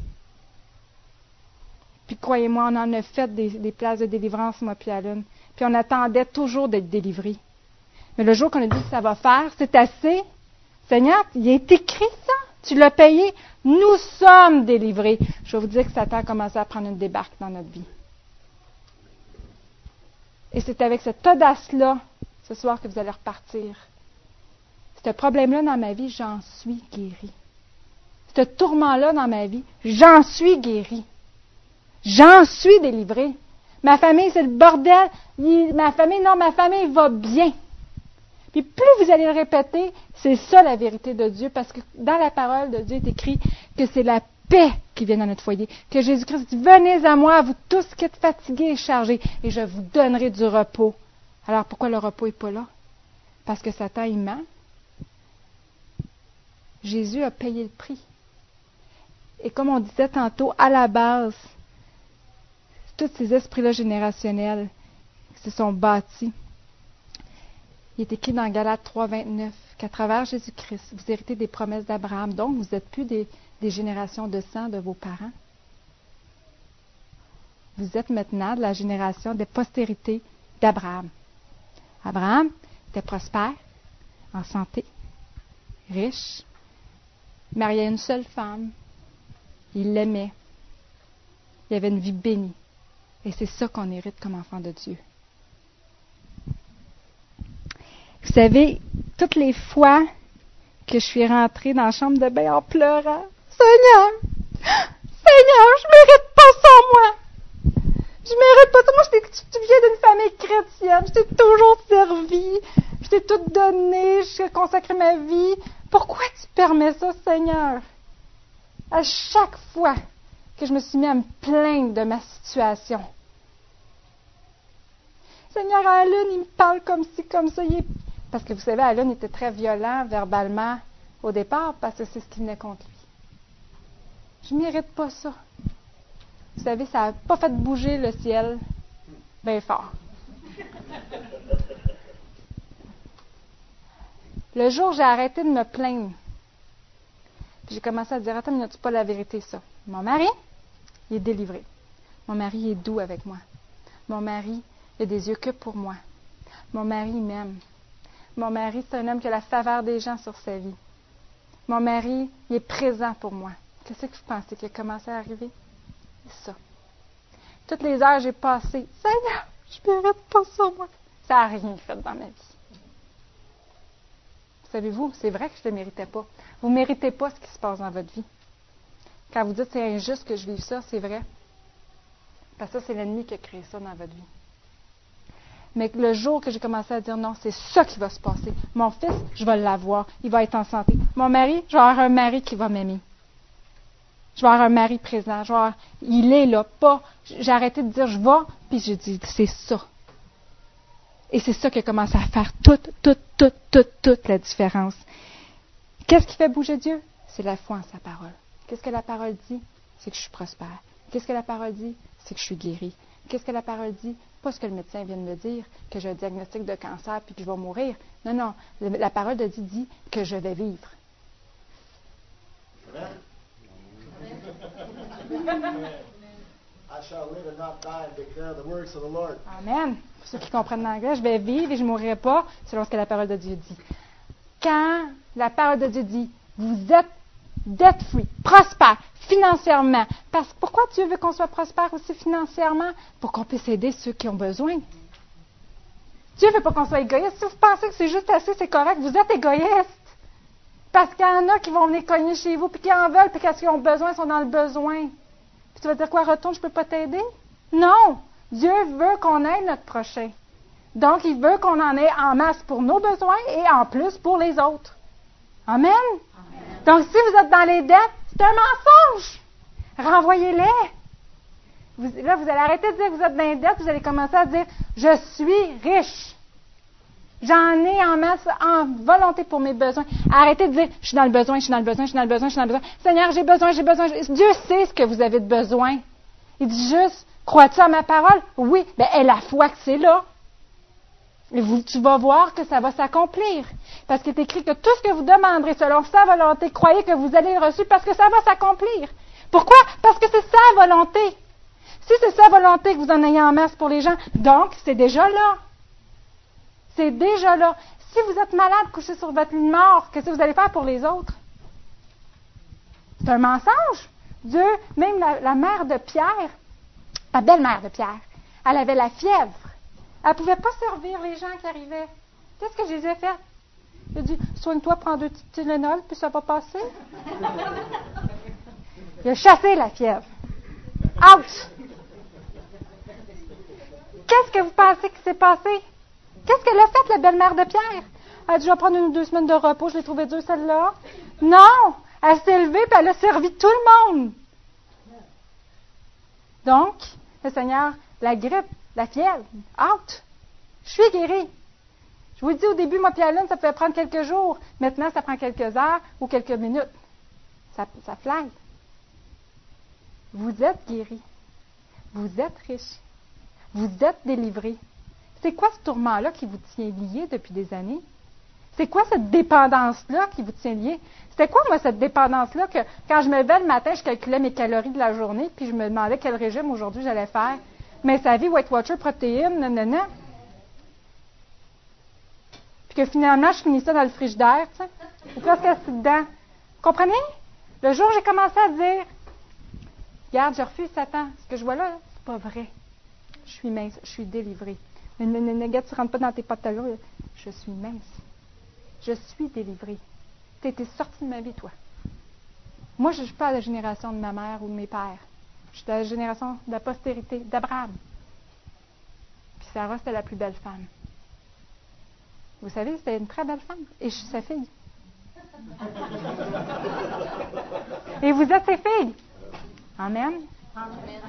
Puis croyez-moi, on en a fait des, des places de délivrance, moi puis Alun. Puis on attendait toujours d'être délivré. Mais le jour qu'on a dit que ça va faire, c'est assez. Seigneur, il est écrit ça. Tu l'as payé. Nous sommes délivrés. Je vais vous dire que Satan a commencé à prendre une débarque dans notre vie. Et c'est avec cette audace-là, ce soir, que vous allez repartir. Ce problème-là dans ma vie, j'en suis guéri. Ce tourment-là dans ma vie, j'en suis guéri. J'en suis délivré. Ma famille, c'est le bordel. Il, ma famille, non, ma famille va bien. Puis plus vous allez le répéter, c'est ça la vérité de Dieu, parce que dans la parole de Dieu est écrit que c'est la paix qui vient dans notre foyer. Que Jésus-Christ dit, venez à moi, vous tous qui êtes fatigués et chargés, et je vous donnerai du repos. Alors pourquoi le repos n'est pas là? Parce que Satan, il ment. Jésus a payé le prix. Et comme on disait tantôt, à la base, tous ces esprits-là générationnels qui se sont bâtis, il est écrit dans Galates trois, vingt-neuf qu'à travers Jésus-Christ, vous héritez des promesses d'Abraham. Donc, vous n'êtes plus des, des générations de sang de vos parents. Vous êtes maintenant de la génération des postérités d'Abraham. Abraham était prospère, en santé, riche, marié à une seule femme. Il l'aimait. Il avait une vie bénie. Et c'est ça qu'on hérite comme enfant de Dieu. Vous savez, toutes les fois que je suis rentrée dans la chambre de bain en pleurant, Seigneur, Seigneur, je mérite pas ça, moi. Je mérite pas ça. Moi, je viens d'une famille chrétienne. Je t'ai toujours servi. Je t'ai tout donné. Je consacré ma vie. Pourquoi tu permets ça, Seigneur? À chaque fois que je me suis mis à me plaindre de ma situation. Seigneur, Alun, il me parle comme ci, comme ça. Il est... Parce que vous savez, Alun était très violent verbalement au départ parce que c'est ce qui venait contre lui. Je ne mérite pas ça. Vous savez, ça n'a pas fait bouger le ciel bien fort. Le jour où j'ai arrêté de me plaindre, puis j'ai commencé à dire, attends, mais n'as-tu pas la vérité, ça? Mon mari, il est délivré. Mon mari, il est doux avec moi. Mon mari, il a des yeux que pour moi. Mon mari, il m'aime. Mon mari, c'est un homme qui a la faveur des gens sur sa vie. Mon mari, il est présent pour moi. Qu'est-ce que vous pensez qui a commencé à arriver? C'est ça. Toutes les heures que j'ai passées, Seigneur, je ne mérite pas ça, moi. Ça n'a rien fait dans ma vie. Savez-vous, c'est vrai que je ne le méritais pas. Vous ne méritez pas ce qui se passe dans votre vie. Quand vous dites c'est injuste que je vive ça, c'est vrai. Parce que ça, c'est l'ennemi qui a créé ça dans votre vie. Mais le jour que j'ai commencé à dire non, c'est ça qui va se passer. Mon fils, je vais l'avoir. Il va être en santé. Mon mari, je vais avoir un mari qui va m'aimer. Je vais avoir un mari présent. Je vais avoir, il est là. Pas, j'ai arrêté de dire je vais, puis j'ai dit c'est ça. Et c'est ça qui a commencé à faire toute, toute, toute, toute, toute la différence. Qu'est-ce qui fait bouger Dieu? C'est la foi en sa parole. Qu'est-ce que la parole dit? C'est que je suis prospère. Qu'est-ce que la parole dit? C'est que je suis guéri. Qu'est-ce que la parole dit? Pas ce que le médecin vient de me dire, que j'ai un diagnostic de cancer puis que je vais mourir. Non, non. La parole de Dieu dit que je vais vivre. Amen. Pour ceux qui comprennent l'anglais, je vais vivre et je ne mourrai pas selon ce que la parole de Dieu dit. Quand la parole de Dieu dit, vous êtes debt free, prospère, financièrement. Parce que pourquoi Dieu veut qu'on soit prospère aussi financièrement? Pour qu'on puisse aider ceux qui ont besoin. Dieu ne veut pas qu'on soit égoïste. Si vous pensez que c'est juste assez, c'est correct, vous êtes égoïste. Parce qu'il y en a qui vont venir cogner chez vous, puis qui en veulent, puis qu'est-ce qu'ils ont besoin, ils sont dans le besoin. Puis tu vas dire quoi, retourne, je ne peux pas t'aider? Non! Dieu veut qu'on aide notre prochain. Donc, il veut qu'on en ait en masse pour nos besoins et en plus pour les autres. Amen? Amen. Donc, si vous êtes dans les dettes, c'est un mensonge. Renvoyez-les. Vous, là, vous allez arrêter de dire que vous êtes dans les dettes, vous allez commencer à dire « Je suis riche. J'en ai en masse, en volonté pour mes besoins. » Arrêtez de dire « Je suis dans le besoin, je suis dans le besoin, je suis dans le besoin, je suis dans le besoin. » Seigneur, j'ai besoin, j'ai besoin. Dieu sait ce que vous avez de besoin. Il dit juste « Crois-tu à ma parole? » Oui, bien, aie la foi que c'est là. Et vous, tu vas voir que ça va s'accomplir. Parce qu'il est écrit que tout ce que vous demanderez selon sa volonté, croyez que vous allez le reçu parce que ça va s'accomplir. Pourquoi? Parce que c'est sa volonté. Si c'est sa volonté que vous en ayez en masse pour les gens, donc c'est déjà là. C'est déjà là. Si vous êtes malade, couché sur votre lit de mort, qu'est-ce que vous allez faire pour les autres? C'est un mensonge. Dieu, même la, la mère de Pierre, la belle-mère de Pierre, elle avait la fièvre. Elle ne pouvait pas servir les gens qui arrivaient. Qu'est-ce que Jésus a fait? Il a dit, soigne-toi, prends deux petits Tylenol, puis ça va passer. Il a chassé la fièvre. Out! Qu'est-ce que vous pensez qui s'est passé? Qu'est-ce qu'elle a fait, la belle-mère de Pierre? Elle a dit, je vais prendre une ou deux semaines de repos, je l'ai trouvée dure, celle-là. Non! Elle s'est levée, puis elle a servi tout le monde. Donc, le Seigneur, la grippe, la fièvre, out! Je suis guérie. Je vous le dis au début, moi, puis Aline, ça pouvait prendre quelques jours. Maintenant, ça prend quelques heures ou quelques minutes. Ça, ça fly. Vous êtes guéri. Vous êtes riche. Vous êtes délivré. C'est quoi ce tourment-là qui vous tient lié depuis des années? C'est quoi cette dépendance-là qui vous tient lié? C'était quoi, moi, cette dépendance-là que quand je me levais le matin, je calculais mes calories de la journée, puis je me demandais quel régime aujourd'hui j'allais faire. Mais ça vie, Weight Watcher, protéines, nanana. Puis que finalement, je finissais dans le frigidaire, tu sais. Ou presque assis dedans. Vous comprenez? Le jour où j'ai commencé à dire, regarde, je refuse Satan. Ce que je vois là, c'est pas vrai. Je suis mince, je suis délivrée. Mais regarde, tu ne rentres pas dans tes pantalons. Je suis mince. Je suis délivrée. Tu as été sorti de ma vie, toi. Moi, je ne suis pas à la génération de ma mère ou de mes pères. Je suis à la génération de la postérité d'Abraham. Puis Sarah, c'était la plus belle femme. Vous savez, c'était une très belle femme. Et je suis sa fille. Et vous êtes ses filles. Amen. Amen.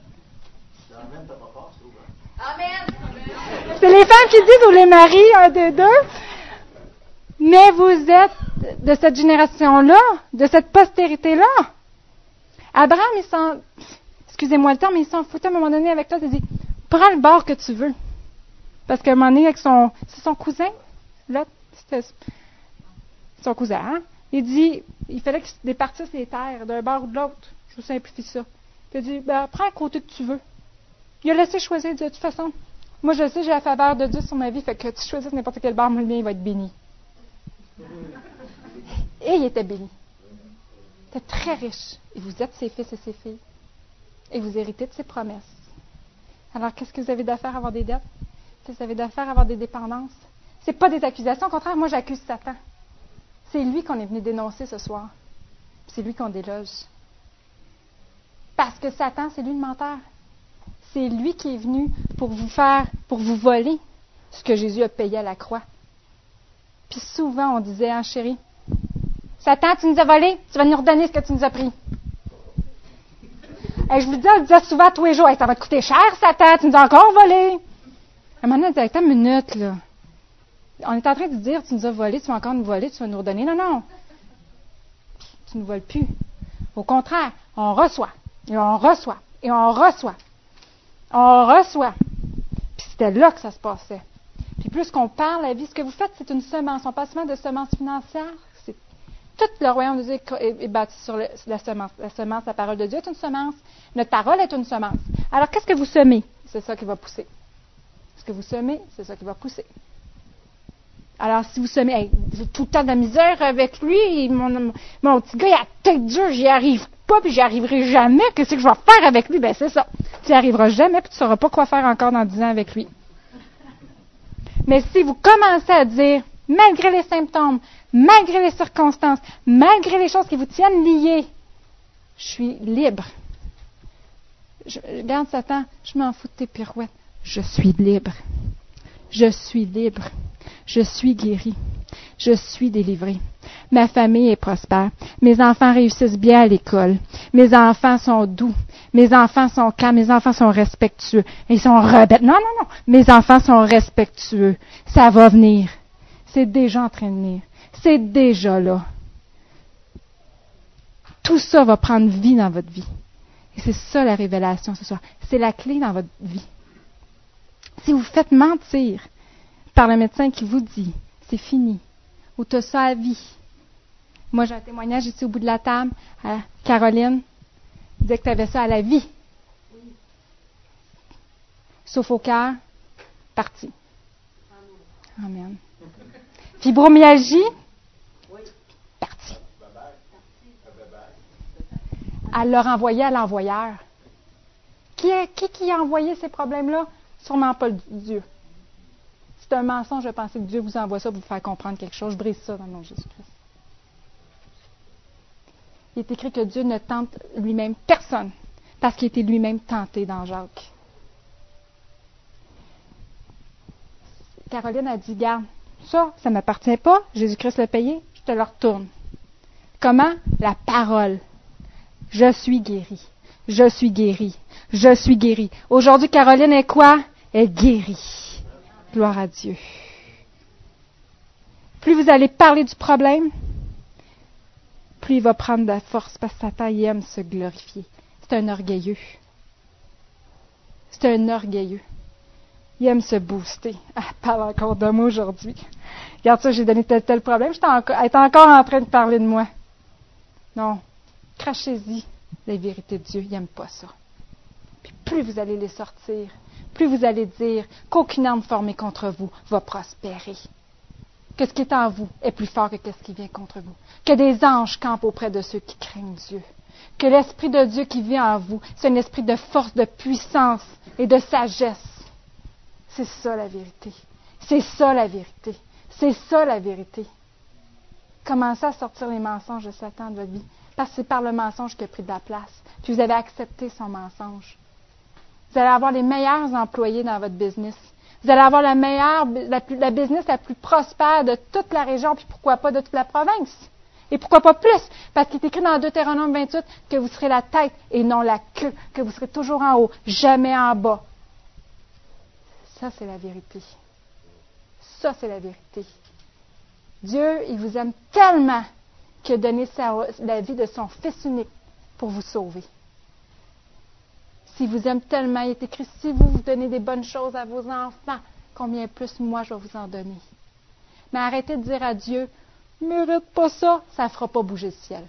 C'est les femmes qui disent ou les maris, un des deux. Mais vous êtes de cette génération-là, de cette postérité-là. Abraham, il s'en... Excusez-moi le terme, mais il s'en foutait à un moment donné avec toi. Il dit, prends le bord que tu veux. Parce qu'à un moment donné, avec son... C'est son cousin, là, c'était son cousin, hein? Il dit, il fallait qu'il départisse les terres d'un bord ou de l'autre. Je vous simplifie ça. Il a dit, ben, prends le côté que tu veux. Il a laissé choisir, il dit, de toute façon, moi je sais, j'ai la faveur de Dieu sur ma vie, fait que tu choisis n'importe quel bord, le mien, il va être béni. Et il était béni. Il était très riche. Et vous êtes ses fils et ses filles. Et vous héritez de ses promesses. Alors, qu'est-ce que vous avez d'affaire à avoir des dettes? Qu'est-ce que vous avez d'affaire à avoir des dépendances? Ce n'est pas des accusations. Au contraire, moi, j'accuse Satan. C'est lui qu'on est venu dénoncer ce soir. C'est lui qu'on déloge. Parce que Satan, c'est lui le menteur. C'est lui qui est venu pour vous faire, pour vous voler ce que Jésus a payé à la croix. Puis souvent, on disait, hein, chérie, Satan, tu nous as volé, tu vas nous redonner ce que tu nous as pris. Et je vous dis, on le disait souvent tous les jours, hey, ça va te coûter cher, Satan, tu nous as encore volé. À un moment donné, on disait, attends une minute, là. On est en train de dire, tu nous as volé, tu vas encore nous voler, tu vas nous redonner. Non, non. Tu ne nous voles plus. Au contraire, on reçoit, et on reçoit, et on reçoit. On reçoit. Puis c'était là que ça se passait. Puis plus qu'on parle, la vie, ce que vous faites, c'est une semence. On passe seulement de semence financière. C'est... Tout le royaume de Dieu est, est bâti sur le, la semence. La semence, la parole de Dieu est une semence. Notre parole est une semence. Alors, qu'est-ce que vous semez? C'est ça qui va pousser. Ce que vous semez, c'est ça qui va pousser. Alors, si vous semez, hey, j'ai tout le temps de la misère avec lui, mon, mon petit gars, il a la tête dure, j'y arrive pas, puis j'y arriverai jamais. Qu'est-ce que je vais faire avec lui? Ben, c'est ça. Tu n'y arriveras jamais, puis tu ne sauras pas quoi faire encore dans dix ans avec lui. Mais si vous commencez à dire, malgré les symptômes, malgré les circonstances, malgré les choses qui vous tiennent liés, je suis libre. Je, regarde Satan, je m'en fous de tes pirouettes. Je suis libre. Je suis libre. Je suis guéri. Je suis délivré. Ma famille est prospère. Mes enfants réussissent bien à l'école. Mes enfants sont doux. Mes enfants sont calmes. Mes enfants sont respectueux. Ils sont rebelles. Non, non, non. Mes enfants sont respectueux. Ça va venir. C'est déjà en train de venir. C'est déjà là. Tout ça va prendre vie dans votre vie. Et c'est ça la révélation ce soir. C'est la clé dans votre vie. Si vous faites mentir par le médecin qui vous dit c'est fini, ou tu as ça à vie. Moi, j'ai un témoignage ici au bout de la table. À Caroline disait que tu avais ça à la vie. Sauf au cœur, parti. Amen. Fibromyalgie, parti. Elle l'a renvoyé à l'envoyeur. Qui, est, qui, qui a envoyé ces problèmes-là? Sûrement pas Dieu. C'est un mensonge de penser que Dieu vous envoie ça pour vous faire comprendre quelque chose. Je brise ça dans le nom de Jésus-Christ. Il est écrit que Dieu ne tente lui-même personne parce qu'il était lui-même tenté dans Jacques. Caroline a dit, garde, ça, ça ne m'appartient pas. Jésus-Christ l'a payé, je te le retourne. Comment? La parole. Je suis guérie. Je suis guérie. Je suis guérie. Aujourd'hui, Caroline est quoi? Elle est guérie. Gloire à Dieu. Plus vous allez parler du problème, plus il va prendre de la force parce que Satan il aime se glorifier. C'est un orgueilleux. C'est un orgueilleux. Il aime se booster. Ah, parle encore de moi aujourd'hui. Regarde ça, j'ai donné tel tel problème. J'étais encore, elle est encore en train de parler de moi. Non. Crachez-y la vérité de Dieu. Il n'aime pas ça. Puis plus vous allez les sortir, plus vous allez dire qu'aucune arme formée contre vous va prospérer. Que ce qui est en vous est plus fort que ce qui vient contre vous. Que des anges campent auprès de ceux qui craignent Dieu. Que l'Esprit de Dieu qui vit en vous, c'est un esprit de force, de puissance et de sagesse. C'est ça la vérité. C'est ça la vérité. C'est ça la vérité. Commencez à sortir les mensonges de Satan de votre vie. Parce que c'est par le mensonge qu'il a pris de la place. Puis vous avez accepté son mensonge. Vous allez avoir les meilleurs employés dans votre business. Vous allez avoir la meilleure, la, plus, la business la plus prospère de toute la région, puis pourquoi pas de toute la province. Et pourquoi pas plus? Parce qu'il est écrit dans Deutéronome vingt-huit que vous serez la tête et non la queue, que vous serez toujours en haut, jamais en bas. Ça, c'est la vérité. Ça, c'est la vérité. Dieu, il vous aime tellement qu'il a donné sa, la vie de son Fils unique pour vous sauver. S'il vous aime tellement, il est écrit, si vous vous donnez des bonnes choses à vos enfants, combien plus moi je vais vous en donner. Mais arrêtez de dire à Dieu, mérite pas ça, ça ne fera pas bouger le ciel.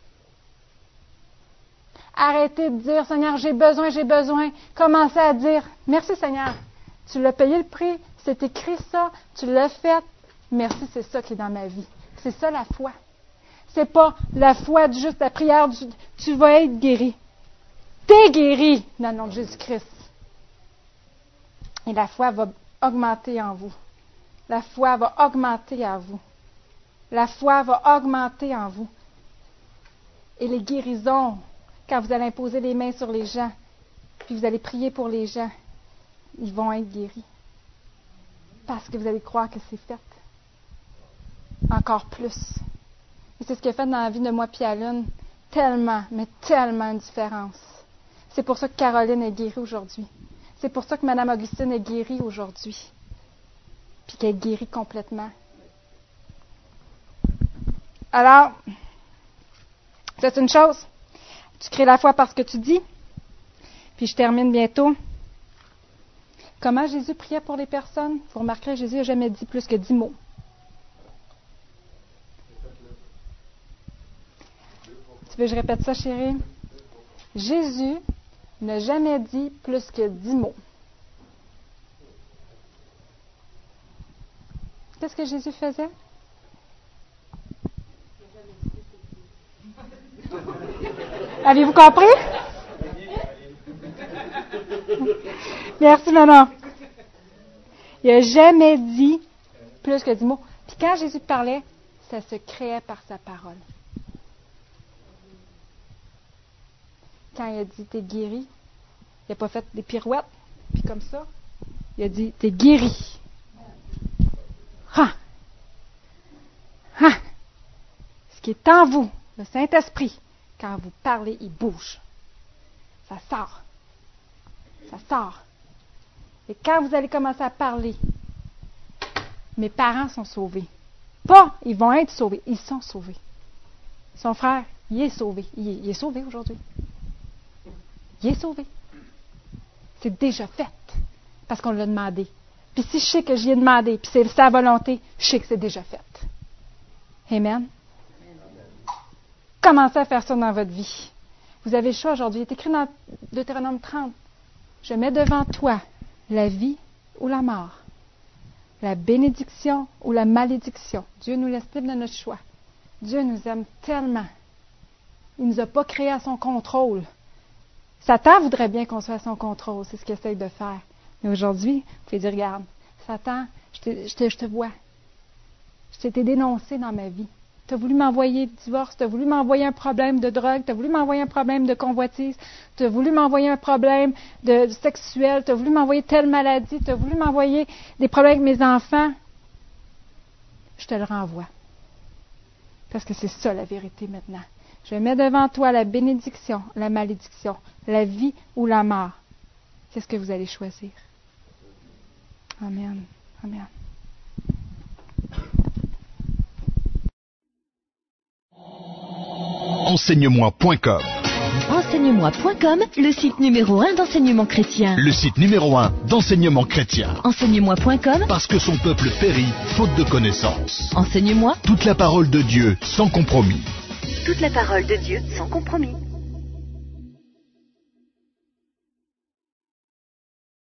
Arrêtez de dire, Seigneur, j'ai besoin, j'ai besoin. Commencez à dire, merci Seigneur, tu l'as payé le prix, c'est écrit ça, tu l'as fait, merci, c'est ça qui est dans ma vie. C'est ça la foi. C'est pas la foi du juste, la prière du tu vas être guéri. T'es guéri dans le nom de Jésus-Christ. Et la foi va augmenter en vous. La foi va augmenter en vous. La foi va augmenter en vous. Et les guérisons, quand vous allez imposer les mains sur les gens, puis vous allez prier pour les gens, ils vont être guéris. Parce que vous allez croire que c'est fait. Encore plus. Et c'est ce qui a fait dans la vie de moi et Aline. Tellement, mais tellement une différence. C'est pour ça que Caroline est guérie aujourd'hui. C'est pour ça que Mme Augustine est guérie aujourd'hui. Puis qu'elle est guérie complètement. Alors, c'est une chose. Tu crées la foi parce que tu dis. Puis je termine bientôt. Comment Jésus priait pour les personnes? Vous remarquerez, Jésus n'a jamais dit plus que dix mots. Tu veux que je répète ça, chérie? Jésus n'a jamais dit plus que dix mots. Qu'est-ce que Jésus faisait? Avez-vous compris? Merci, Manon. Il n'a jamais dit plus que dix mots. Puis quand Jésus parlait, ça se créait par sa parole. Quand il a dit « t'es guéri », il n'a pas fait des pirouettes, puis comme ça. Il a dit « t'es guéri ». Ah! Ah! Ce qui est en vous, le Saint-Esprit, quand vous parlez, il bouge. Ça sort. Ça sort. Et quand vous allez commencer à parler, mes parents sont sauvés. Pas, ils vont être sauvés. Ils sont sauvés. Son frère, il est sauvé. Il est, il est sauvé aujourd'hui. Il est sauvé. C'est déjà fait. Parce qu'on l'a demandé. Puis si je sais que j'y ai demandé, puis c'est sa volonté, je sais que c'est déjà fait. Amen. Commencez à faire ça dans votre vie. Vous avez le choix aujourd'hui. Il est écrit dans Deutéronome trente. Je mets devant toi la vie ou la mort, la bénédiction ou la malédiction. Dieu nous laisse libre de notre choix. Dieu nous aime tellement. Il ne nous a pas créés à son contrôle. Satan voudrait bien qu'on soit à son contrôle. C'est ce qu'il essaye de faire. Mais aujourd'hui, vous pouvez dire, regarde, Satan, je te, je te, je te vois. Je t'ai été dénoncé dans ma vie. Tu as voulu m'envoyer le divorce, tu as voulu m'envoyer un problème de drogue, tu as voulu m'envoyer un problème de convoitise, tu as voulu m'envoyer un problème de, de sexuel, tu as voulu m'envoyer telle maladie, tu as voulu m'envoyer des problèmes avec mes enfants. Je te le renvoie. Parce que c'est ça la vérité maintenant. Je mets devant toi la bénédiction, la malédiction, la vie ou la mort. Qu'est-ce que vous allez choisir? Amen. Amen. enseignemoi point com. enseignemoi point com, le site numéro un d'enseignement chrétien. Le site numéro un d'enseignement chrétien. enseignemoi point com, Parce que son peuple périt, faute de connaissance. Enseigne-moi Toute la parole de Dieu, sans compromis. toute la parole de Dieu sans compromis.